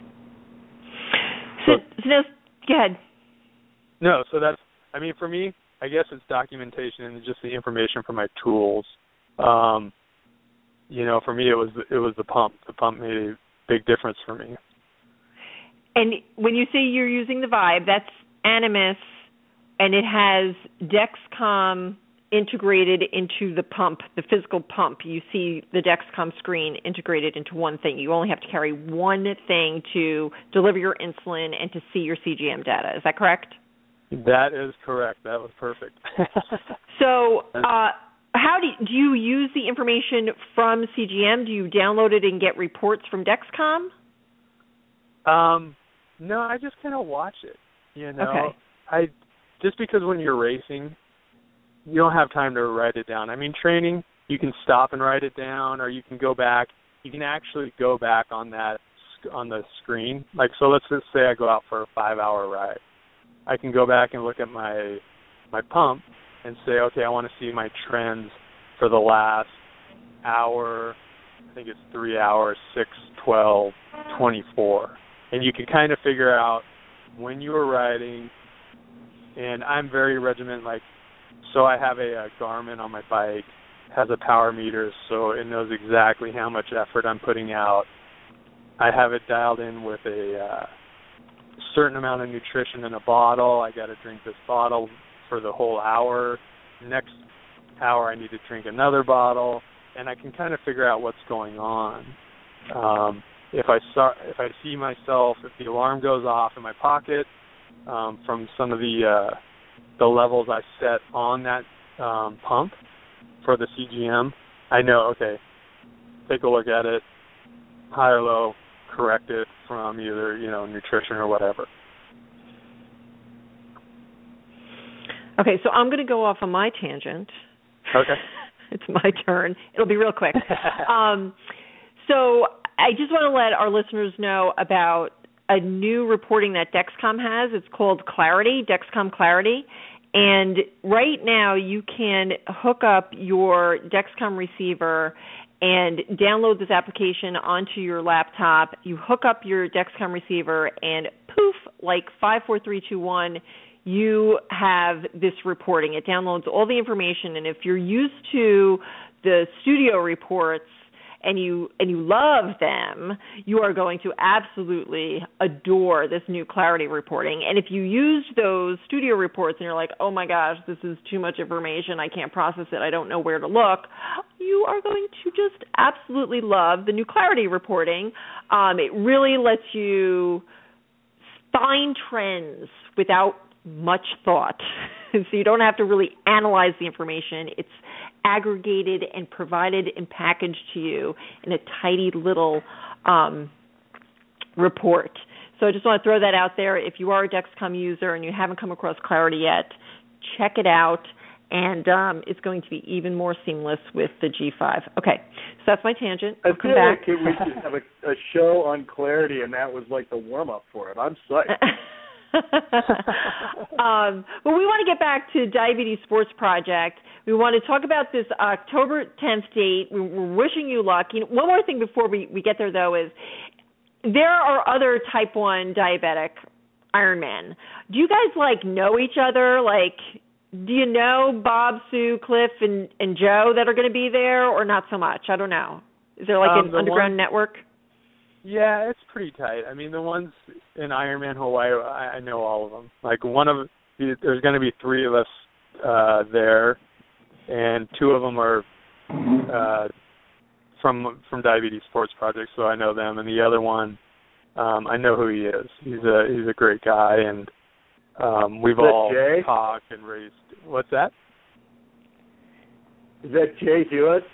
So, so no, go ahead. No, so that's, I mean, for me, I guess it's documentation and just the information from my tools. Um, you know, for me, it was it was the pump. The pump made a big difference for me. And when you say you're using the Vibe, that's Animas, and it has Dexcom integrated into the pump, the physical pump. You see the Dexcom screen integrated into one thing. You only have to carry one thing to deliver your insulin and to see your C G M data. Is that correct? That is correct. That was perfect. So uh, how do you, do you use the information from C G M? Do you download it and get reports from Dexcom? Um, no, I just kind of watch it, you know. Okay. I just because when you're racing, you don't have time to write it down. I mean, training, you can stop and write it down, or you can go back. You can actually go back on that on the screen. Like, so let's just say I go out for a five-hour ride. I can go back and look at my my pump and say, okay, I want to see my trends for the last hour. I think it's three hours, six, twelve, twenty-four. And you can kind of figure out when you were riding. And I'm very regiment, like, so I have a, a Garmin on my bike, has a power meter, so it knows exactly how much effort I'm putting out. I have it dialed in with a uh, certain amount of nutrition in a bottle. I got to drink this bottle for the whole hour. Next hour, I need to drink another bottle, and I can kind of figure out what's going on. Um, if I start, if I see myself, if the alarm goes off in my pocket um, from some of the uh, the levels I set on that um, pump for the C G M, I know, okay, take a look at it, high or low, correct it from either, you know, nutrition or whatever. Okay, so I'm going to go off on my tangent. Okay. It's my turn. It'll be real quick. um, so I just want to let our listeners know about a new reporting that Dexcom has. It's called Clarity, Dexcom Clarity. And right now you can hook up your Dexcom receiver and download this application onto your laptop. You hook up your Dexcom receiver and poof, like five, four, three, two, one, you have this reporting. It downloads all the information, and if you're used to the studio reports and you and you love them, you are going to absolutely adore this new Clarity reporting. And if you used those studio reports and you're like, oh my gosh, this is too much information, I can't process it, I don't know where to look, you are going to just absolutely love the new Clarity reporting. Um, it really lets you find trends without much thought. So you don't have to really analyze the information. It's aggregated and provided and packaged to you in a tidy little um, report. So I just want to throw that out there. If you are a Dexcom user and you haven't come across Clarity yet, check it out, and um, it's going to be even more seamless with the G five. Okay, so that's my tangent. I'll I come feel back. like we should have a, a show on Clarity, and that was like the warm-up for it. I'm psyched. um, well, we want to get back to Diabetes Sports Project. We want to talk about this October tenth date. We're wishing you luck. You know, one more thing before we, we get there, though, is there are other type one diabetic Ironmen. Do you guys, like, know each other? Like, do you know Bob, Sue, Cliff, and, and Joe that are going to be there, or not so much? I don't know. Is there, like, um, an the underground one, network? Yeah, it's pretty tight. I mean, the ones in Ironman Hawaii, I, I know all of them. Like one of there's going to be three of us uh, there, and two of them are uh, from from Diabetes Sports Project, so I know them. And the other one, um, I know who he is. He's a he's a great guy, and um, we've all Jay? talked and raced. What's that? Is that Jay Hewitt?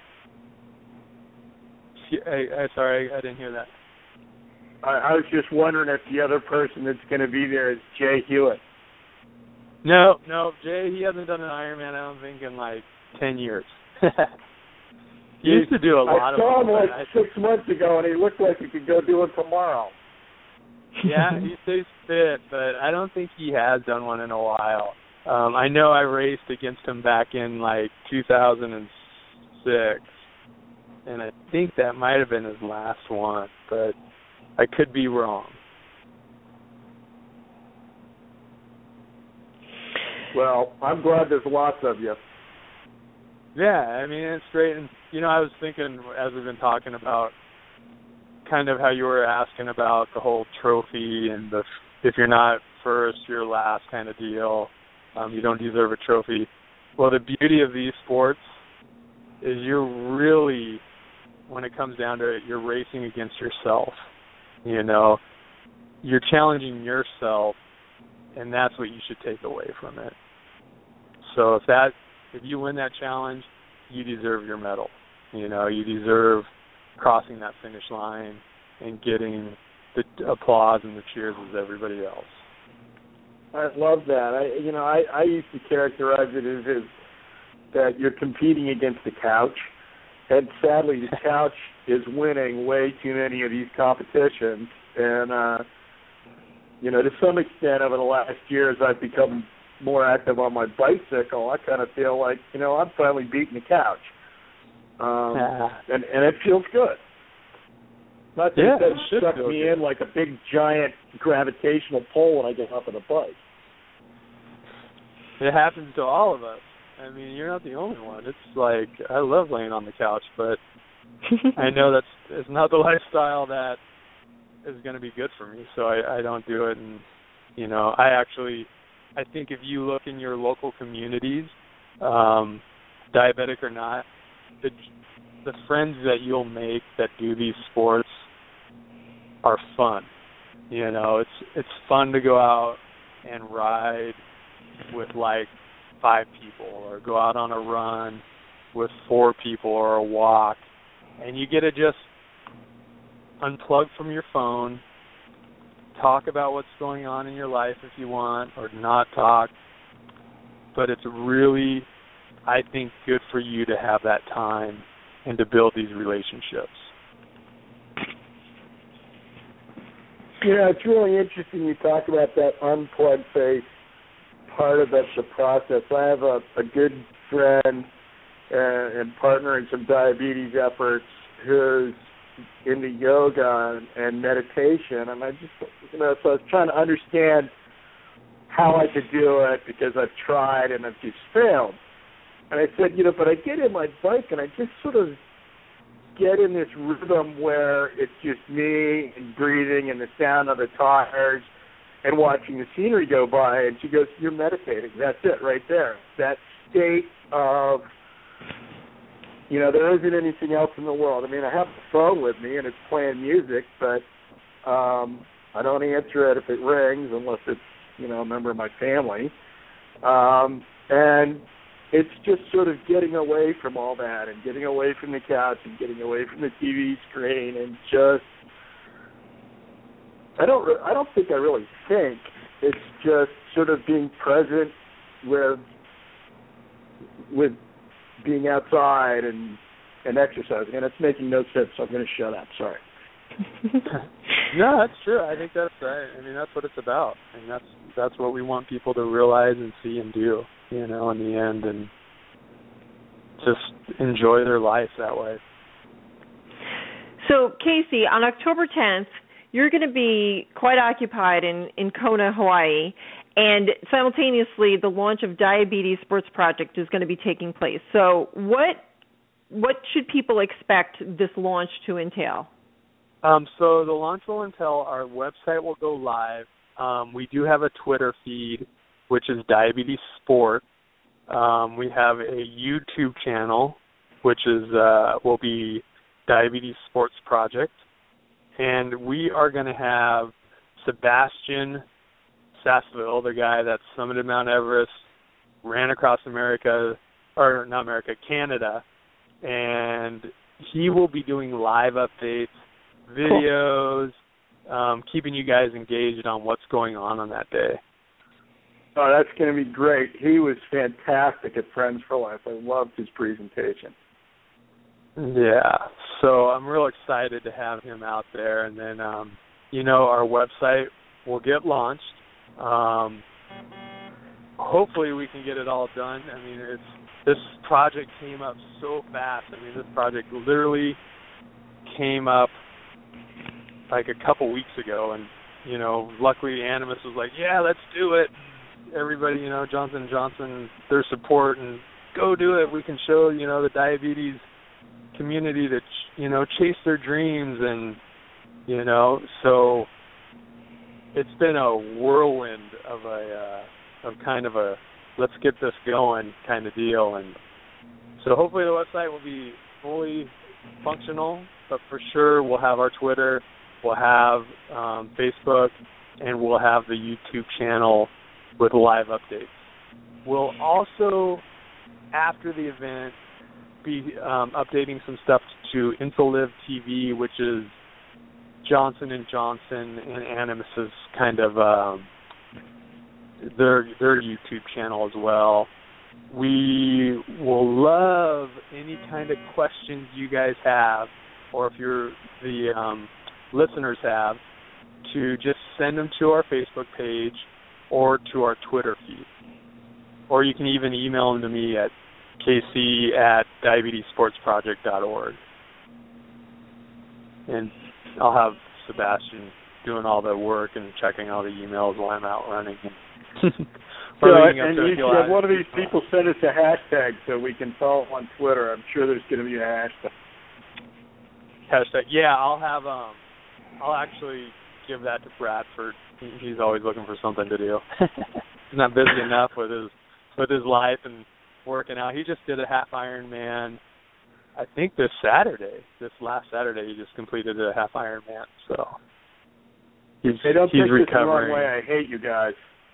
I, I, sorry, I didn't hear that. I, I was just wondering if the other person that's going to be there is Jay Hewitt. No, no, Jay, he hasn't done an Ironman, I don't think, in like ten years. He used to do a lot I of saw him like I, six months ago, and he looked like he could go do it tomorrow. Yeah, he stays fit, but I don't think he has done one in a while. Um, I know I raced against him back in like two thousand six, and I think that might have been his last one, but I could be wrong. Well, I'm glad there's lots of you. Yeah, I mean, it's great. And, you know, I was thinking as we've been talking about kind of how you were asking about the whole trophy and the if you're not first, you're last kind of deal. Um, you don't deserve a trophy. Well, the beauty of these sports is you're really, when it comes down to it, you're racing against yourself. You know, you're challenging yourself, and that's what you should take away from it. So if that, if you win that challenge, you deserve your medal. You know, you deserve crossing that finish line and getting the applause and the cheers as everybody else. I love that. I, you know, I, I used to characterize it as, as that you're competing against the couch, and sadly, the couch is winning way too many of these competitions. And uh, you know, to some extent, over the last years, I've become more active on my bicycle. I kind of feel like, you know, I'm finally beating the couch, um, and and it feels good. Not that yeah, it doesn't suck me good. in like a big giant gravitational pull when I get up on a bike. It happens to all of us. I mean, you're not the only one. It's like, I love laying on the couch, but I know that's it's not the lifestyle that is going to be good for me, so I, I don't do it. And, you know, I actually, I think if you look in your local communities, um, diabetic or not, the, the friends that you'll make that do these sports are fun. You know, it's it's fun to go out and ride with like five people, or go out on a run with four people, or a walk, and you get to just unplug from your phone, talk about what's going on in your life if you want, or not talk, but it's really, I think, good for you to have that time and to build these relationships. Yeah, it's really interesting you talk about that unplugged phase. Part of that's the process. I have a, a good friend uh, and partner in some diabetes efforts who's into yoga and, and meditation, and I just, you know, so I was trying to understand how I could do it because I've tried and I've just failed. And I said, you know, but I get in my bike and I just sort of get in this rhythm where it's just me and breathing and the sound of the tires and watching the scenery go by. And she goes, you're meditating. That's it right there. That state of, you know, there isn't anything else in the world. I mean, I have the phone with me and it's playing music, but um, I don't answer it if it rings unless it's, you know, a member of my family. Um, and it's just sort of getting away from all that and getting away from the couch and getting away from the T V screen and just, I don't, I don't think I really think. It's just sort of being present with, with being outside and, and exercising. And it's making no sense, so I'm going to shut up. Sorry. No, that's true. I think that's right. I mean, that's what it's about. And that's that's what we want people to realize and see and do, you know, in the end, and just enjoy their life that way. So, Casey, on October tenth, you're going to be quite occupied in, in Kona, Hawaii, and simultaneously the launch of Diabetes Sports Project is going to be taking place. So what what should people expect this launch to entail? Um, so the launch will entail our website will go live. Um, we do have a Twitter feed, which is Diabetes Sport. Um, we have a YouTube channel, which is uh, will be Diabetes Sports Project. And we are going to have Sebastian Sasseville, the guy that summited Mount Everest, ran across America, or not America, Canada, and he will be doing live updates, videos, um, keeping you guys engaged on what's going on on that day. Oh, that's going to be great. He was fantastic at Friends for Life. I loved his presentation. Yeah, so I'm real excited to have him out there. And then, um, you know, our website will get launched. Um, hopefully we can get it all done. I mean, it's this project came up so fast. I mean, this project literally came up like a couple weeks ago. And, you know, luckily Animas was like, yeah, let's do it. Everybody, you know, Johnson and Johnson, their support, and go do it. We can show, you know, the diabetes community to, you know, chase their dreams. And, you know, so it's been a whirlwind of a, uh, of kind of a, let's get this going kind of deal. And so hopefully the website will be fully functional, but for sure we'll have our Twitter, we'll have um, Facebook, and we'll have the YouTube channel with live updates. We'll also, after the event, be um, updating some stuff to InfoLive T V, which is Johnson and Johnson and Animas's kind of um, their their YouTube channel as well. We will love any kind of questions you guys have, or if you're the um, listeners have, to just send them to our Facebook page or to our Twitter feed. Or you can even email them to me at k c at diabetes sports project dot org. And I'll have Sebastian doing all the work and checking all the emails while I'm out running. So, and you should have one of these people send us a hashtag so we can follow on Twitter. I'm sure there's going to be a hashtag. Hashtag, yeah, I'll have, um, I'll actually give that to Bradford. He's always looking for something to do. He's not busy enough with his with his life and working out. He just did a half Ironman, I think this Saturday, this last Saturday, he just completed a half Ironman. So he's hey, don't he's take recovering. This the wrong way. I hate you guys.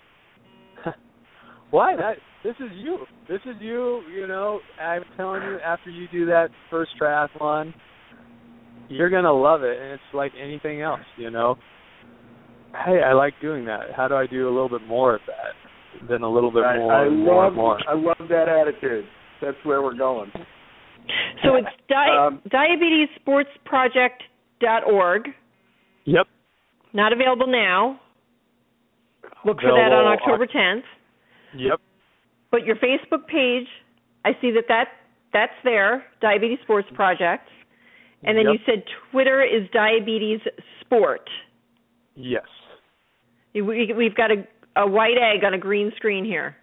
Why? That this is you. This is you. You know, I'm telling you, after you do that first triathlon, you're gonna love it, and it's like anything else. You know. Hey, I like doing that. How do I do a little bit more of that? Then a little bit I, more I and more love, and more. I love that attitude. That's where we're going. So it's di- um, diabetes sports project dot org. Yep. Not available now. Look for Available that on October tenth. Yep. But your Facebook page, I see that, that that's there, Diabetes Sports Project. And then Yep. you said Twitter is Diabetes Sport. Yes. We, we've got a, a white egg on a green screen here.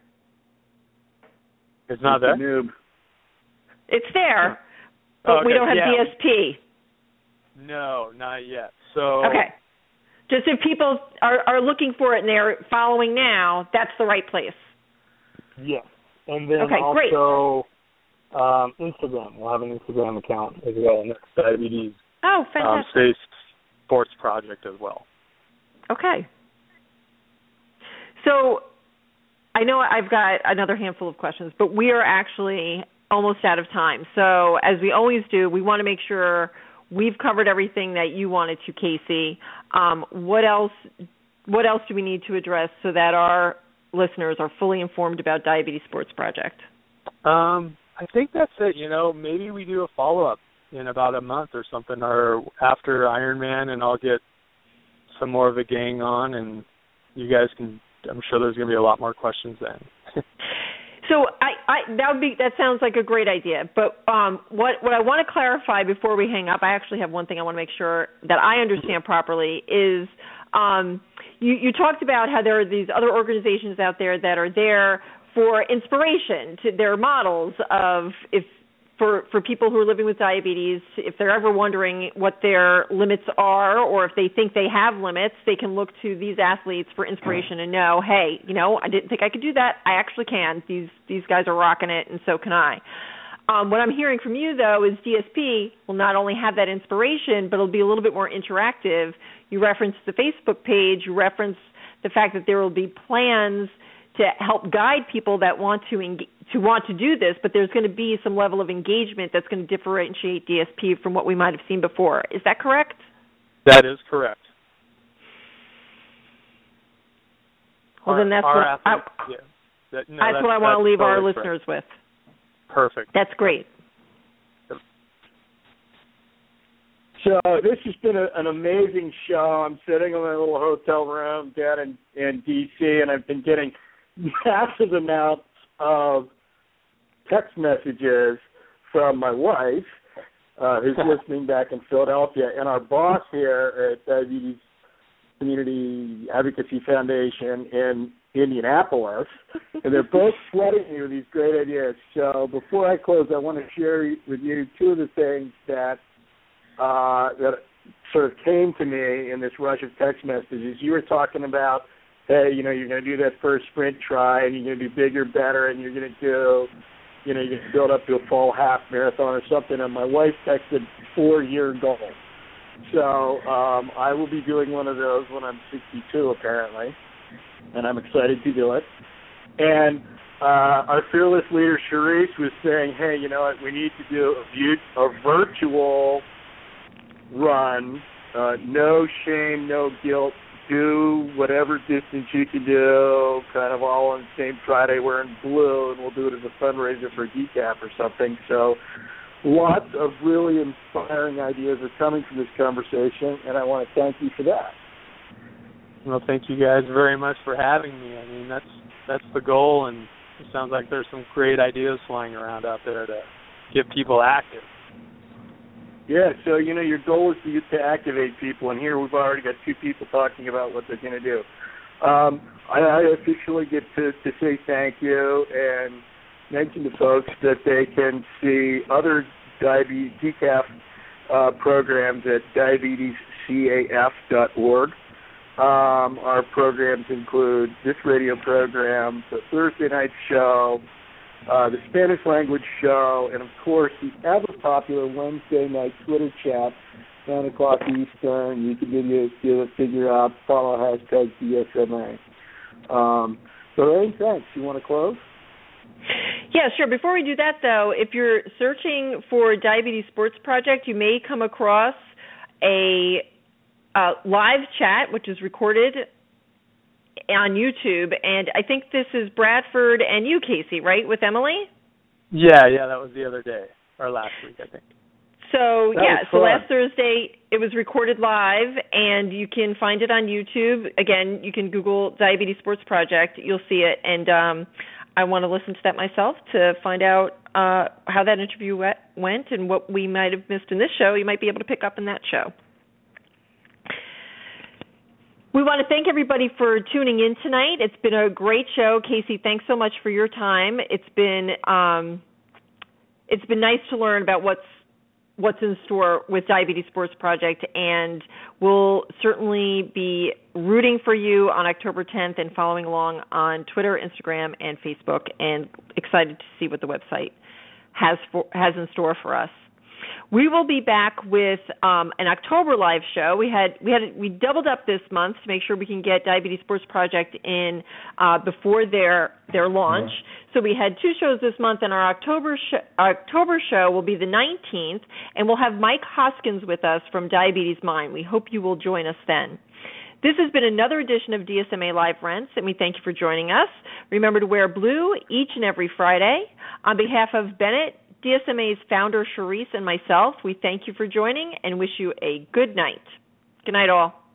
It's not there? Noob. It's there, but okay. we don't have yeah. D S P. No, not yet. So Okay. Just if people are, are looking for it and they're following now, that's the right place. Yes. And then Okay, also um, Instagram. We'll have an Instagram account as well, and that's Diabetes Oh, um, fantastic. Space Sports Project as well. Okay. So I know I've got another handful of questions, but we are actually almost out of time. So as we always do, we want to make sure we've covered everything that you wanted to, Casey. Um, what else what else do we need to address so that our listeners are fully informed about Diabetes Sports Project? Um, I think that's it. You know, maybe we do a follow-up in about a month or something, or after Ironman, and I'll get some more of the gang on, and you guys can, I'm sure there's going to be a lot more questions then. So I, I that would be that sounds like a great idea. But um, what what I want to clarify before we hang up, I actually have one thing I want to make sure that I understand properly is um, you, you talked about how there are these other organizations out there that are there for inspiration. To their models of if for, for people who are living with diabetes, if they're ever wondering what their limits are or if they think they have limits, they can look to these athletes for inspiration and know, hey, you know, I didn't think I could do that. I actually can. These these guys are rocking it, and so can I. Um, what I'm hearing from you, though, is D S P will not only have that inspiration, but it'll be a little bit more interactive. You referenced the Facebook page. You referenced the fact that there will be plans to help guide people that want to engage, to want to do this, but there's going to be some level of engagement that's going to differentiate D S P from what we might have seen before. Is that correct? That is correct. Well, our, then that's our what athletes, I, yeah. that, no, that's, that's what I want to leave totally our correct. listeners with. Perfect. That's great. So this has been a, an amazing show. I'm sitting in my little hotel room down in, in D C, and I've been getting massive amounts of text messages from my wife, uh, who's listening back in Philadelphia, and our boss here at Diabetes Community Advocacy Foundation in Indianapolis, and they're both flooding me with these great ideas. So before I close, I want to share with you two of the things that uh, that sort of came to me in this rush of text messages. You were talking about, hey, you know, you're going to do that first sprint try, and you're going to do bigger, better, and you're going to do, you know, you're going to build up to a full half marathon or something. And my wife texted four-year goal. So um, I will be doing one of those when I'm sixty-two, apparently, and I'm excited to do it. And uh, our fearless leader, Sharice, was saying, hey, you know what, we need to do a, view, a virtual run, uh, no shame, no guilt, do whatever distance you can do, kind of all on the same Friday wearing blue, and we'll do it as a fundraiser for D C A P or something. So lots of really inspiring ideas are coming from this conversation, and I want to thank you for that. Well, thank you guys very much for having me. I mean, that's that's the goal, and it sounds like there's some great ideas flying around out there to get people active. Yeah, so, you know, your goal is to get to activate people, and here we've already got two people talking about what they're going to do. Um, I, I officially get to, to say thank you and mention to folks that they can see other diabetes D C A F uh, programs at diabetes C A F dot org. Um, our programs include this radio program, the Thursday night show, uh, the Spanish language show, and, of course, the ever-popular Wednesday night Twitter chat, nine o'clock Eastern. You can give you, give it, figure out, follow hashtag D S M A. Um, so, Lorraine, thanks. You want to close? Yeah, sure. Before we do that, though, if you're searching for Diabetes Sports Project, you may come across a uh, live chat, which is recorded on YouTube, and I think this is Bradford and you, Casey, right, with Emily? Yeah, yeah, that was the other day, or last week, I think. So, that yeah, so fun. last Thursday it was recorded live, and you can find it on YouTube. Again, you can Google Diabetes Sports Project. You'll see it, and um, I want to listen to that myself to find out uh, how that interview went and what we might have missed in this show. You might be able to pick up in that show. We want to thank everybody for tuning in tonight. It's been a great show. Casey, thanks so much for your time. It's been um, it's been nice to learn about what's what's in store with Diabetes Sports Project, and we'll certainly be rooting for you on October tenth and following along on Twitter, Instagram, and Facebook, and excited to see what the website has for, has in store for us. We will be back with um, an October live show. We had we had we doubled up this month to make sure we can get Diabetes Sports Project in uh, before their their launch. Mm-hmm. So we had two shows this month, and our October sh- our October show will be the nineteenth, and we'll have Mike Hoskins with us from Diabetes Mind. We hope you will join us then. This has been another edition of D S M A Live Rents, and we thank you for joining us. Remember to wear blue each and every Friday. On behalf of Bennett, D S M A's founder, Sharice, and myself, we thank you for joining and wish you a good night. Good night, all.